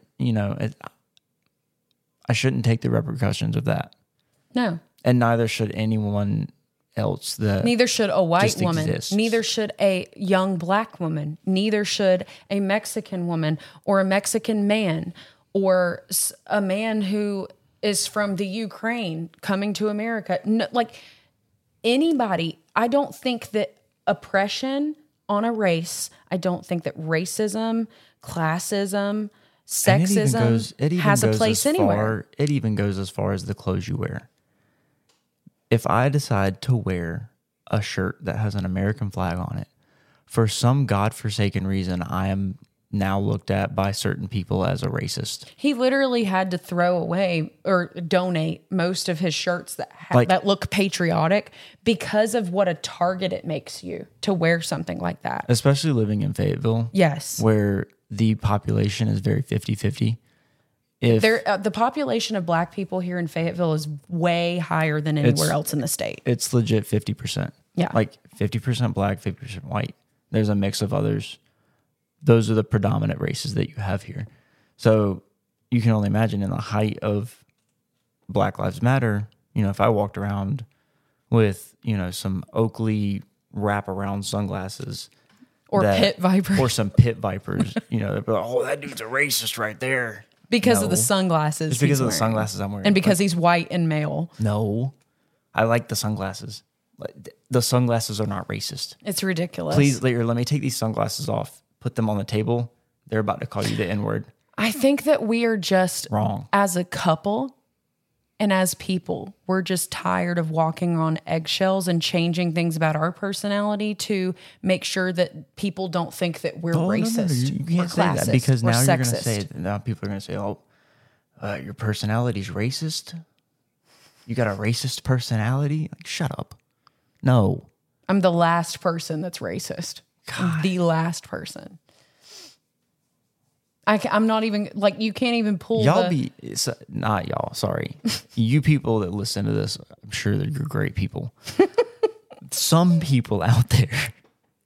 shouldn't take the repercussions of that. No, and neither should anyone else. Neither should a white woman. Exists. Neither should a young Black woman. Neither should a Mexican woman or a Mexican man or a man who is from the Ukraine coming to America. No, like anybody. I don't think that oppression on a race, I don't think that racism, classism, sexism has a place anywhere. It even goes as far as the clothes you wear. If I decide to wear a shirt that has an American flag on it, for some godforsaken reason, I am now looked at by certain people as a racist. He literally had to throw away or donate most of his shirts that look patriotic because of what a target it makes you to wear something like that. Especially living in Fayetteville. Yes. Where the population is very 50-50. The population of Black people here in Fayetteville is way higher than anywhere else in the state. It's legit 50%. Yeah. Like 50% Black, 50% white. There's a mix of others. Those are the predominant races that you have here. So you can only imagine in the height of Black Lives Matter, if I walked around with, some Oakley wraparound sunglasses. Or pit vipers. Or some pit vipers, they'd be like, oh, that dude's a racist right there. Because of the sunglasses. It's because of the sunglasses I'm wearing. And because he's white and male. No. I like the sunglasses. The sunglasses are not racist. It's ridiculous. Please, later, let me take these sunglasses off. Put them on the table. They're about to call you the N-word. I think that we are just wrong. As a couple and as people, we're just tired of walking on eggshells and changing things about our personality to make sure that people don't think that we're racist. No. You can't say that because now you're going to say, now people are going to say, your personality is racist. You got a racist personality? Like, shut up. No. I'm the last person that's racist. I'm the last person. I'm not even, like, you can't even pull not y'all, sorry. You people that listen to this, I'm sure that you're great people. Some people out there.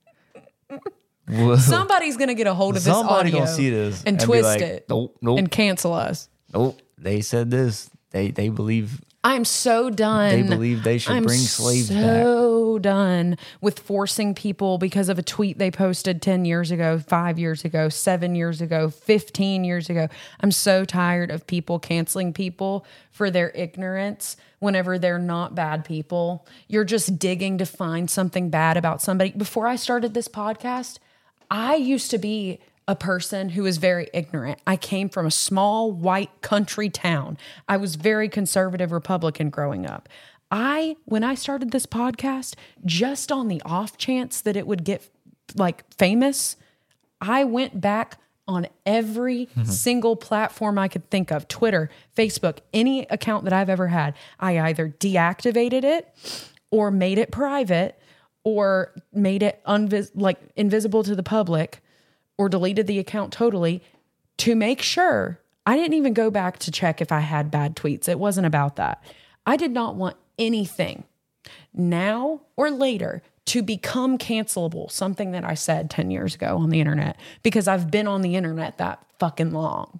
Somebody's going to get a hold of this audio gonna see this and twist like, it nope, and cancel us. Nope, they said this. They believe. I'm so done. They believe they should bring slaves back. I'm so done with forcing people because of a tweet they posted 10 years ago, 5 years ago, 7 years ago, 15 years ago. I'm so tired of people canceling people for their ignorance whenever they're not bad people. You're just digging to find something bad about somebody. Before I started this podcast, I used to be a person who was very ignorant. I came from a small white country town. I was very conservative Republican growing up. When I started this podcast, just on the off chance that it would get like famous, I went back on every single platform I could think of, Twitter, Facebook, any account that I've ever had. I either deactivated it or made it private or made it invisible to the public, or deleted the account totally to make sure. I didn't even go back to check if I had bad tweets. It wasn't about that. I did not want anything now or later to become cancelable, something that I said 10 years ago on the internet, because I've been on the internet that fucking long.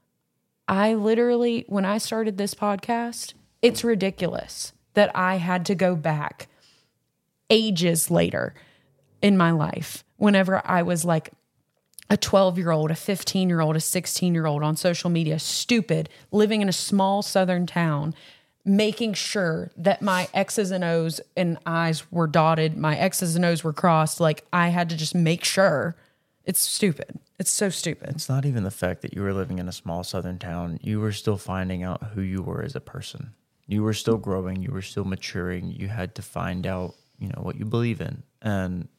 I literally, when I started this podcast, it's ridiculous that I had to go back ages later in my life, whenever I was like a 12-year-old, a 15-year-old, a 16-year-old on social media, stupid, living in a small southern town, making sure that my X's and O's and I's were dotted, my X's and O's were crossed. Like, I had to just make sure. It's stupid. It's so stupid. It's not even the fact that you were living in a small southern town. You were still finding out who you were as a person. You were still growing. You were still maturing. You had to find out, what you believe in. And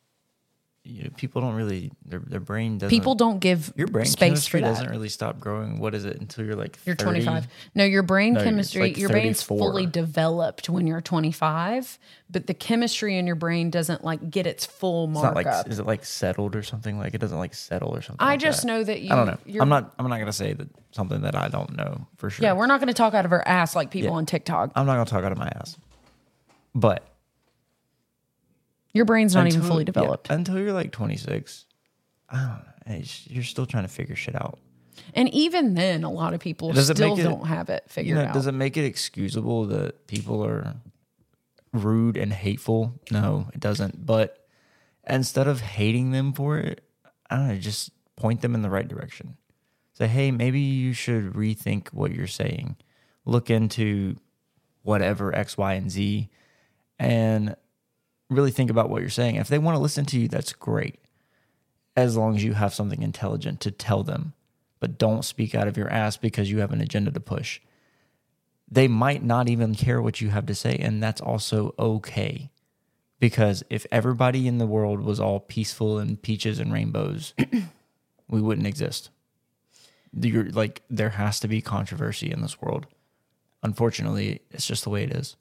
people don't really, their brain doesn't. People don't give your brain space chemistry for that. Doesn't really stop growing. What is it until you're like 30? You're 25. No, your brain chemistry, like your brain's 34. fully developed when you're 25, but the chemistry in your brain doesn't like get its full mark up. Is it like settled or something? Like it doesn't like settle or something. I like just that. know that you. I don't know. I'm not gonna say that something that I don't know for sure. Yeah, we're not gonna talk out of our ass like people on TikTok. I'm not gonna talk out of my ass, but. Your brain's not even fully developed. Yeah, until you're like 26. I don't know. You're still trying to figure shit out. And even then, a lot of people still don't have it figured out. Does it make it excusable that people are rude and hateful? No, it doesn't. But instead of hating them for it, I don't know, just point them in the right direction. Say, hey, maybe you should rethink what you're saying. Look into whatever X, Y, and Z, and really think about what you're saying. If they want to listen to you, that's great, as long as you have something intelligent to tell them. But don't speak out of your ass because you have an agenda to push. They might not even care what you have to say, and that's also okay. Because if everybody in the world was all peaceful and peaches and rainbows, we wouldn't exist. There has to be controversy in this world. Unfortunately, it's just the way it is.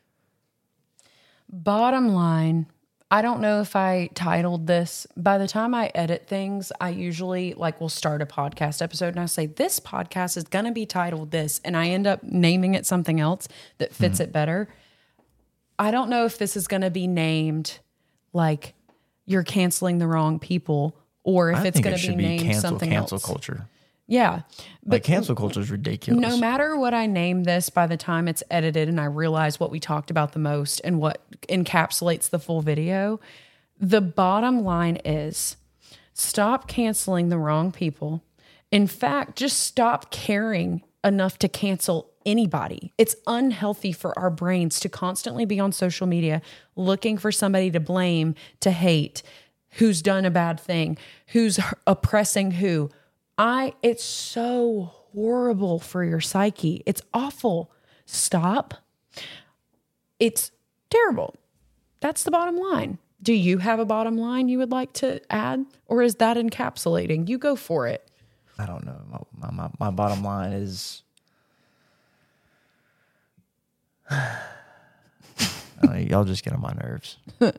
Bottom line, I don't know if I titled this. By the time I edit things, I usually will start a podcast episode and I say, this podcast is going to be titled this. And I end up naming it something else that fits it better. I don't know if this is going to be named like you're canceling the wrong people, or if it's going to be named something else. Cancel culture. Yeah. But cancel culture is ridiculous. No matter what I name this, by the time it's edited and I realize what we talked about the most and what encapsulates the full video, the bottom line is stop canceling the wrong people. In fact, just stop caring enough to cancel anybody. It's unhealthy for our brains to constantly be on social media looking for somebody to blame, to hate, who's done a bad thing, who's oppressing who. It's so horrible for your psyche. It's awful. Stop. It's terrible. That's the bottom line. Do you have a bottom line you would like to add? Or is that encapsulating? You go for it. I don't know. My bottom line is Y'all just get on my nerves.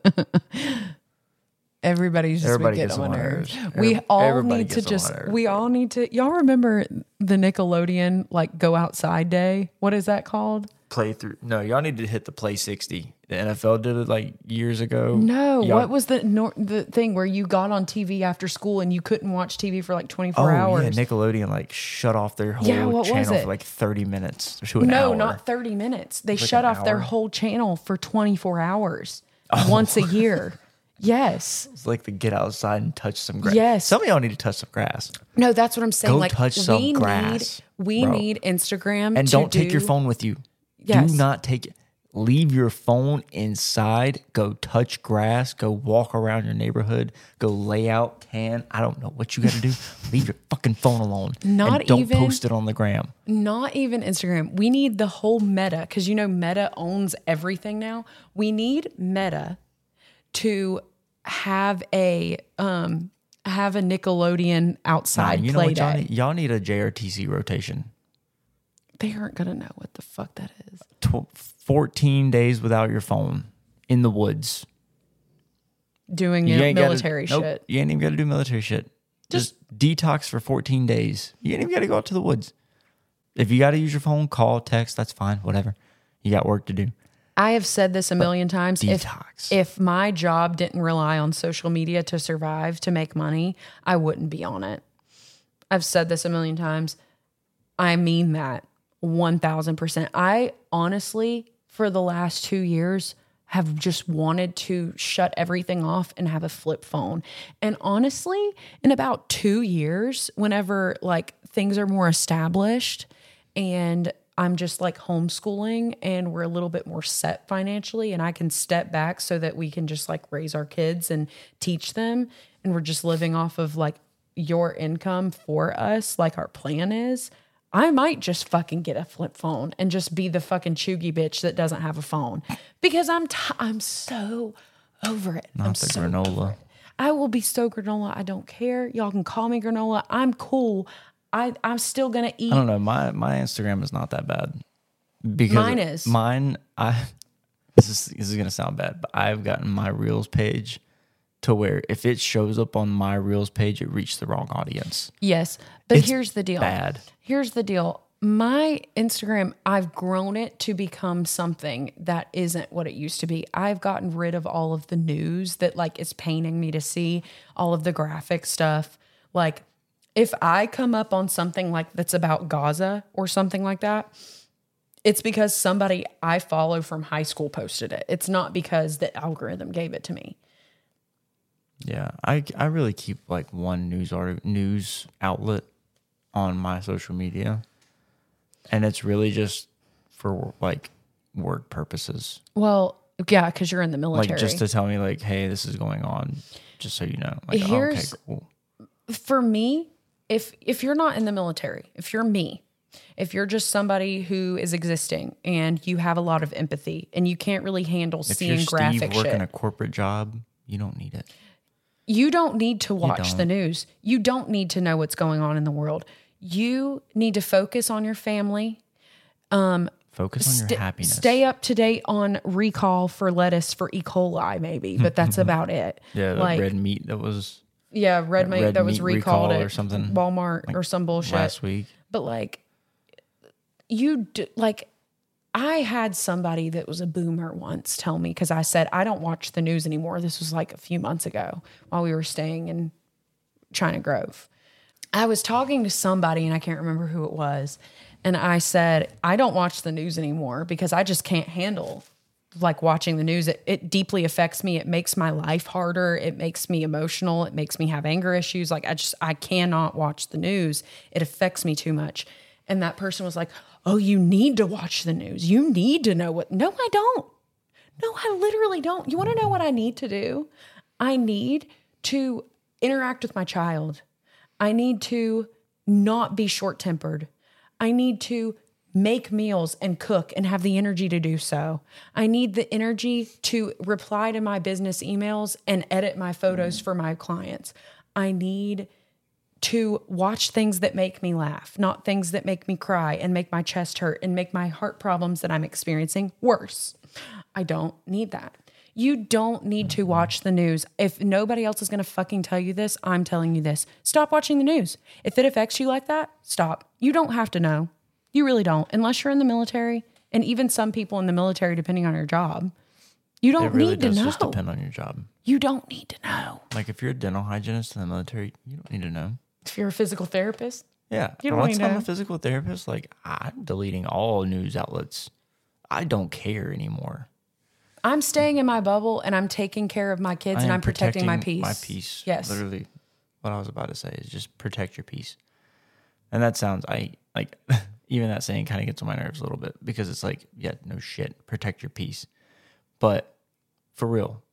Everybody's just Everybody getting gets on my on my nerves. nerves. We all Everybody need to gets on my just, nerves. we all need to, y'all remember the Nickelodeon, like, go outside day? What is that called? Play through. No, y'all need to hit the Play 60. The NFL did it like years ago. No, Y'all- what was the thing where you got on TV after school and you couldn't watch TV for like 24 Oh, hours? yeah, Nickelodeon like shut off their whole Yeah, what was channel it? for like 30 minutes to an No, hour. not 30 minutes. They like shut an off their hour? whole channel for 24 hours Oh. once a year. Yes. It's like to get outside and touch some grass. Yes. Some of y'all need to touch some grass. No, that's what I'm saying. Go like touch some we grass, we bro. need Instagram And to don't take your phone with you. Yes. Do not take it. Leave your phone inside. Go touch grass. Go walk around your neighborhood. Go lay out tan. I don't know what you got to do. Leave your fucking phone alone. Not and don't even- post it on the gram. Not even Instagram. We need the whole Meta because you know Meta owns everything now. We need Meta to have a Nickelodeon outside You know play what, y'all day. need? Y'all need a JRTC rotation. They aren't gonna know what the fuck that is. 14 days without your phone in the woods. Doing You ain't gotta- military nope, shit. You ain't even got to do military shit. Just detox for 14 days. You ain't even got to go out to the woods. If you got to use your phone, call, text, that's fine, whatever. You got work to do. I have said this a million times. Detox. If my job didn't rely on social media to survive, to make money, I wouldn't be on it. I've said this a million times. I mean that 1000%. I honestly, for the last 2 years, have just wanted to shut everything off and have a flip phone. And honestly, in about 2 years, whenever like things are more established and I'm just like homeschooling and we're a little bit more set financially and I can step back so that we can just like raise our kids and teach them. And we're just living off of like your income for us, like our plan is. I might just fucking get a flip phone and just be the fucking chuggy bitch that doesn't have a phone because I'm so over it. I'm Not the so granola. I will be so granola. I don't care. Y'all can call me granola. I'm cool. I'm still gonna eat. I don't know. My Instagram is not that bad. Because Mine is. This is gonna sound bad, but I've gotten my Reels page to where if it shows up on my Reels page, it reached the wrong audience. Yes, but It's here's the deal. bad. Here's the deal. My Instagram, I've grown it to become something that isn't what it used to be. I've gotten rid of all of the news that like is paining me to see, all of the graphic stuff. Like if I come up on something like that's about Gaza or something like that, it's because somebody I follow from high school posted it. It's not because the algorithm gave it to me. Yeah, I really keep like one news outlet on my social media, and it's really just for like work purposes, Well, yeah, because you're in the military. like just to tell me like, hey, this is going on, just so you know. Like, oh, okay, Here's- cool. For me, if you're not in the military, if you're me, if you're just somebody who is existing and you have a lot of empathy and you can't really handle If seeing you're graphic Steve working shit, a corporate job, you don't need it. you don't need to watch don't. the news. You don't need to know what's going on in the world. You need to focus on your family. Focus on your happiness. Stay up to date on recall for lettuce for E. coli, maybe, but that's about it. Yeah, the like, red meat that was yeah, red meat red that was meat recall recalled or at something, Walmart or some bullshit. last week. But like, I had somebody that was a boomer once tell me, because I said, I don't watch the news anymore. This was like a few months ago while we were staying in China Grove. I was talking to somebody and I can't remember who it was. And I said, I don't watch the news anymore because I just can't handle like watching the news. It deeply affects me. It makes my life harder. It makes me emotional. It makes me have anger issues. Like I cannot watch the news. It affects me too much. And that person was like, oh, you need to watch the news. You need to know what. No, I don't. No, I literally don't. You want to know what I need to do? I need to interact with my child. I need to not be short-tempered. I need to make meals and cook and have the energy to do so. I need the energy to reply to my business emails and edit my photos for my clients. I need to watch things that make me laugh, not things that make me cry and make my chest hurt and make my heart problems that I'm experiencing worse. I don't need that. You don't need to watch the news. If nobody else is going to fucking tell you this, I'm telling you this. Stop watching the news. If it affects you like that, stop. You don't have to know. You really don't, unless you're in the military. And even some people in the military, depending on your job, you don't It really need to does know. just depend on your job. You don't need to know. Like if you're a dental hygienist in the military, you don't need to know. If you're a physical therapist, Yeah. You don't Once need I'm to. a physical therapist, like I'm deleting all news outlets. I don't care anymore. I'm staying in my bubble and I'm taking care of my kids I and am I'm protecting my peace. My peace. Yes. Literally, what I was about to say is just protect your peace. And that sounds, even that saying kind of gets on my nerves a little bit because it's like, yeah, no shit, protect your peace. But for real,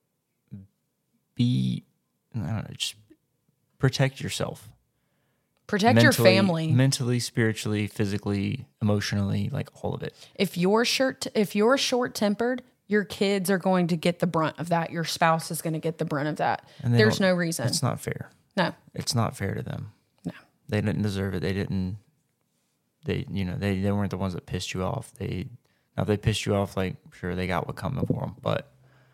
I don't know, just protect yourself. Protect your family. Mentally, spiritually, physically, emotionally, like all of it. If you're short-tempered, your kids are going to get the brunt of that. Your spouse is going to get the brunt of that. And There's no reason. It's not fair. No. It's not fair to them. No. They didn't deserve it. They weren't the ones that pissed you off. Now if they pissed you off, like sure they got what coming for them, but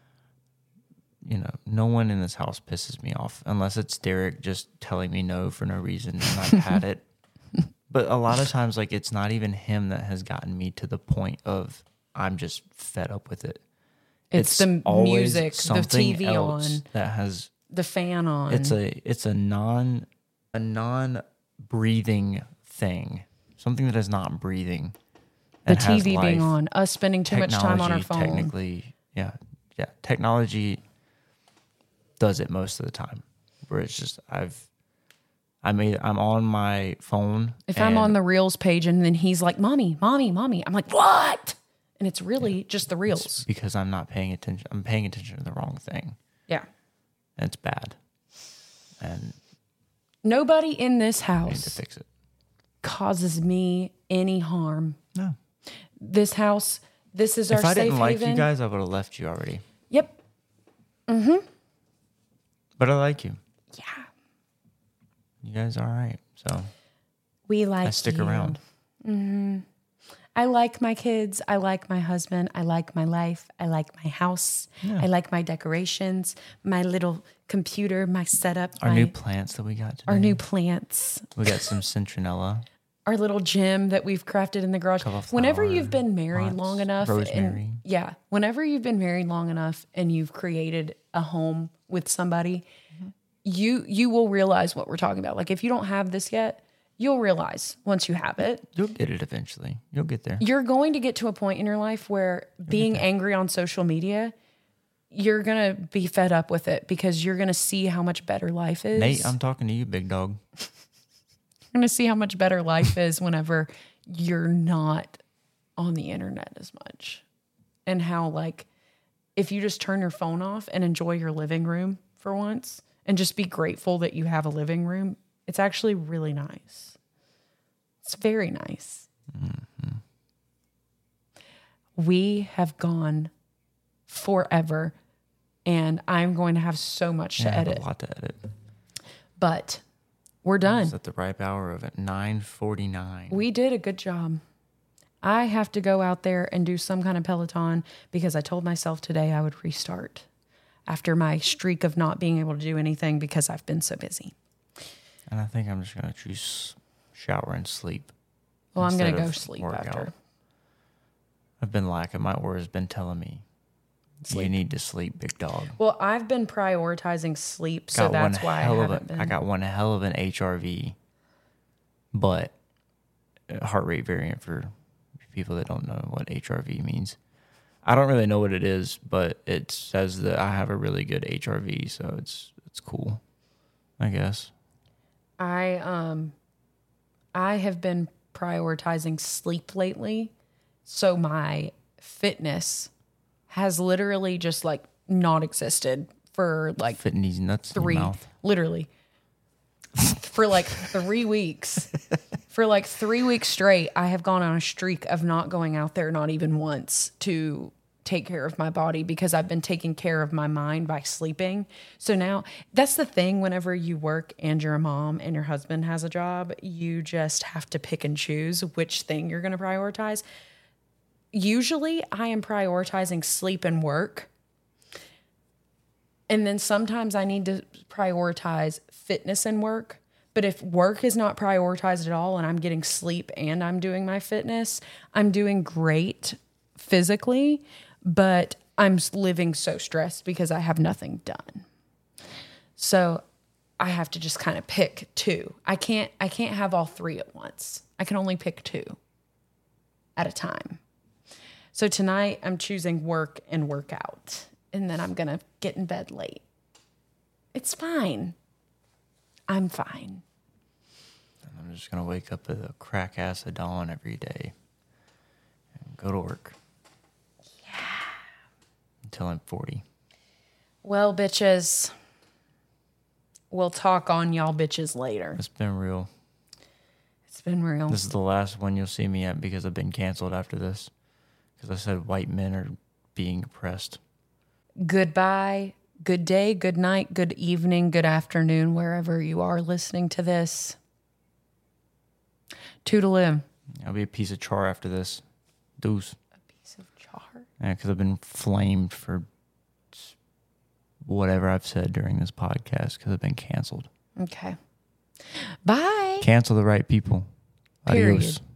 no one in this house pisses me off unless it's Derek just telling me no for no reason and I've had it. But a lot of times, like it's not even him that has gotten me to the point of I'm just fed up with it. It's the always music, the something TV else on, that has the fan on. it's a non breathing thing, something that is not breathing. The and has TV being life. on, us spending too much time on our phone. Technically, yeah. Technology does it most of the time. Where it's just I'm on my phone. If I'm on the Reels page and then he's like, "Mommy, mommy, mommy," I'm like, "What?" And it's really just the Reels. because I'm not paying attention. I'm paying attention to the wrong thing. Yeah. And it's bad. And Nobody in this I need to house fix it. causes me any harm. No. This house, this is our If I safe didn't like haven. you guys, I would have left you already. Yep. But I like you. Yeah. You guys are all right. So We like I stick you. around. I like my kids. I like my husband. I like my life. I like my house. Yeah. I like my decorations, my little computer, my setup, Our new plants that we got today. our new plants, We got some citronella. our little gym that we've crafted in the garage. Whenever you've been married pots, long enough, rosemary. whenever you've been married long enough and you've created a home with somebody, you will realize what we're talking about. Like if you don't have this yet, you'll realize once you have it. You'll get it eventually. You'll get there. You're going to get to a point in your life where being angry on social media, you're going to be fed up with it because you're going to see how much better life is. Nate, I'm talking to you, big dog. You're going to see how much better life is whenever you're not on the internet as much. And how, like, if you just turn your phone off and enjoy your living room for once and just be grateful that you have a living room, it's actually really nice. It's very nice. Mm-hmm. We have gone forever, and I'm going to have so much to I have edit. a lot to edit. But we're done. It's at the ripe hour of 9:49. We did a good job. I have to go out there and do some kind of Peloton because I told myself today I would restart after my streak of not being able to do anything because I've been so busy. And I think I'm just going to choose shower and sleep. Well, I'm going to instead go of sleep workout. after. I've been lacking. My aura has been telling me, you need to sleep, big dog. Well, I've been prioritizing sleep, so that's why I haven't been. I got one hell of an HRV, but heart rate variant for people that don't know what HRV means. I don't really know what it is, but it says that I have a really good HRV, so it's cool, I guess. I have been prioritizing sleep lately, so my fitness has literally just like not existed for like Fitting these nuts in your mouth. literally for like 3 weeks. For like 3 weeks straight, I have gone on a streak of not going out there, not even once, to take care of my body because I've been taking care of my mind by sleeping. So now that's the thing. Whenever you work and you're a mom and your husband has a job, you just have to pick and choose which thing you're going to prioritize. Usually I am prioritizing sleep and work. And then sometimes I need to prioritize fitness and work. But if work is not prioritized at all and I'm getting sleep and I'm doing my fitness, I'm doing great physically, but I'm living so stressed because I have nothing done. So I have to just kind of pick two. I can't have all three at once. I can only pick two at a time. So tonight I'm choosing work and workout, and then I'm going to get in bed late. It's fine. I'm fine. I'm just going to wake up at a crack ass of dawn every day and go to work. Yeah. Until I'm 40. Well, bitches, we'll talk on y'all bitches later. It's been real. It's been real. This is the last one you'll see me at because I've been canceled after this. Because I said white men are being oppressed. Goodbye. Good day, good night, good evening, good afternoon, wherever you are listening to this. Toodaloo. I'll be a piece of char after this. Deuce. A piece of char? Yeah, because I've been flamed for whatever I've said during this podcast because I've been canceled. Okay. Bye. Cancel the right people. Period. Adios.